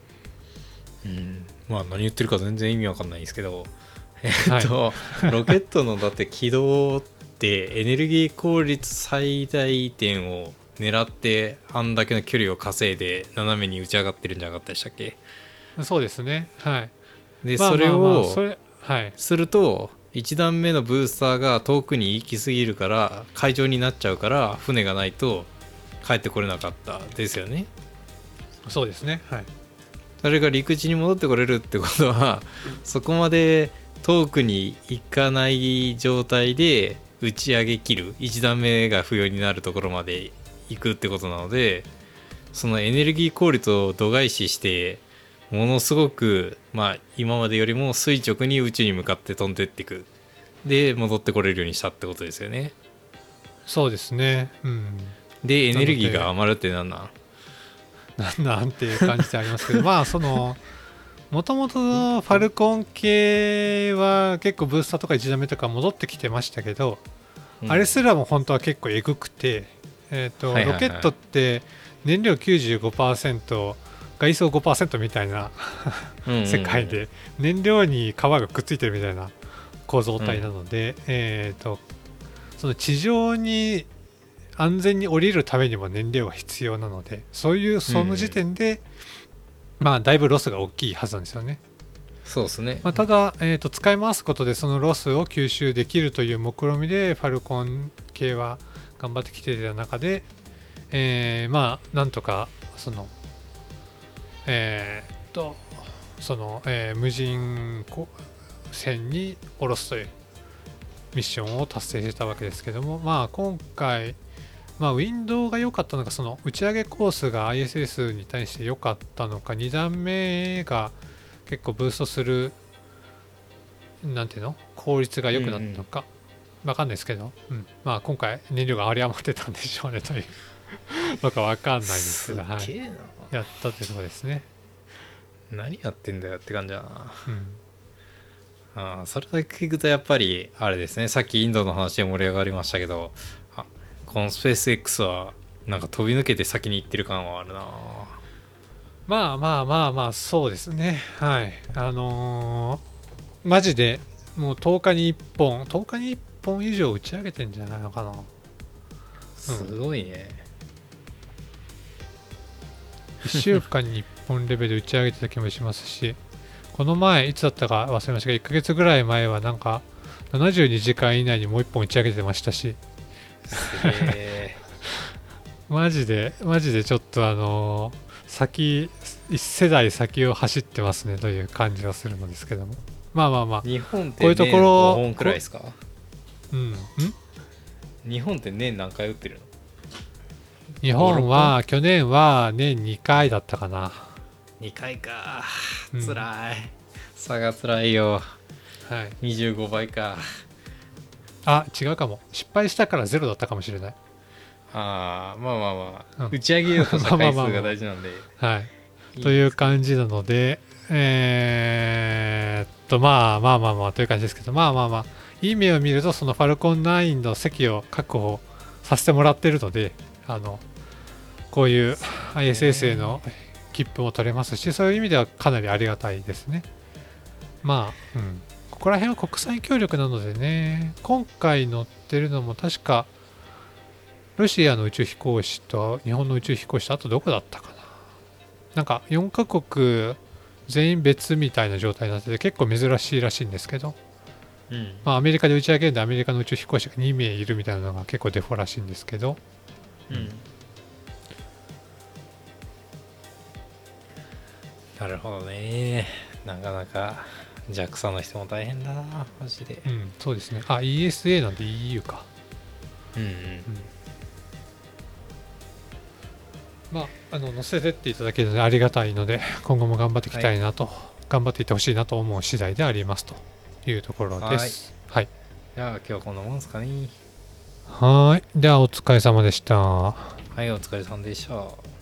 何言ってるか全然意味わかんないんですけどロケットのだって軌道ってエネルギー効率最大点を狙ってあんだけの距離を稼いで斜めに打ち上がってるんじゃなかったでしたっけ？ そうですね。はい。 で、それをはい。 すると1段目のブースターが遠くに行き過ぎるから海上になっちゃうから船がないと帰ってこれなかったですよね。 そうですね。はい。 それが陸地に戻ってこれるってことはそこまで遠くに行かない状態で打ち上げ切る1段目が不要になるところまで行くってことなので、そのエネルギー効率を度外視してものすごく今までよりも垂直に宇宙に向かって飛んでっていくで戻ってこれるようにしたってことですよね。 そうですね。うん。 でエネルギーが余るってなんていう感じでありますけどまあもともとのファルコン系は結構ブースターとか1段目とか戻ってきてましたけど、あれすらも本当は結構えぐくて、ロケットって燃料 95% 外装 5% みたいな世界で燃料に皮がくっついてるみたいな構造体なので、その地上に安全に降りるためにも燃料が必要なので、その時点で、だいぶロスが大きいはずなんですよね。 そうですね。 ただ、使い回すことでそのロスを吸収できるという目論見でファルコン系は頑張ってきていた中で、なんとか無人船に降ろすというミッションを達成してたわけですけども、今回ウィンドウが良かったのか、その打ち上げコースが ISS に対して良かったのか、2段目が結構ブーストするなんていうの効率が良くなったのか分かんないですけど、今回燃料が有り余ってたんでしょうねというのか分かんないですけど、 すげえな、 やったってとこですね。 何やってんだよって感じだな。それだけ聞くとやっぱりあれですね、さっきインドの話で盛り上がりましたけど、このスペース X はなんか飛び抜けて先に行ってる感はあるな。 そうですね。はい。マジでもう10日に1本以上打ち上げてんじゃないのかな。 すごいね。 1週間に1本レベル打ち上げてた気もしますし、この前いつだったか忘れましたが、1ヶ月ぐらい前はなんか72時間以内にもう1本打ち上げてましたし、マジでちょっと1世代先を走ってますねという感じはするのですけども、 日本ってこういうところ 5本くらいですか？日本って年何回打ってるの？ 日本は去年は年2回だったかな。 2回か、つらい、差がつらいよ。はい、25倍か。 違うかも、失敗したからゼロだったかもしれない。 打ち上げようとした回数が大事なんで、 はいという感じなので、という感じですけど、いい目を見るとそのファルコン9の席を確保させてもらっているので、こういう ISS への切符も取れますし、そういう意味ではかなりありがたいですね。ここら辺は国際協力なのでね、今回乗ってるのも確かロシアの宇宙飛行士と日本の宇宙飛行士と、あとどこだったかな、なんか4カ国全員別みたいな状態になってて結構珍しいらしいんですけど、アメリカで打ち上げるんでアメリカの宇宙飛行士が2名いるみたいなのが結構デフォらしいんですけど、 なるほどね。なかなか JAXA の人も大変だなマジで。 そうですね。ESA なんて EU か。載せてっていただけるのでありがたいので、今後も頑張っていきたいなと、頑張っていってほしいなと思う次第でありますというところです。はい。 じゃあ今日はこんなもんですかね。 はい。ではお疲れ様でした。 はい、お疲れ様でした。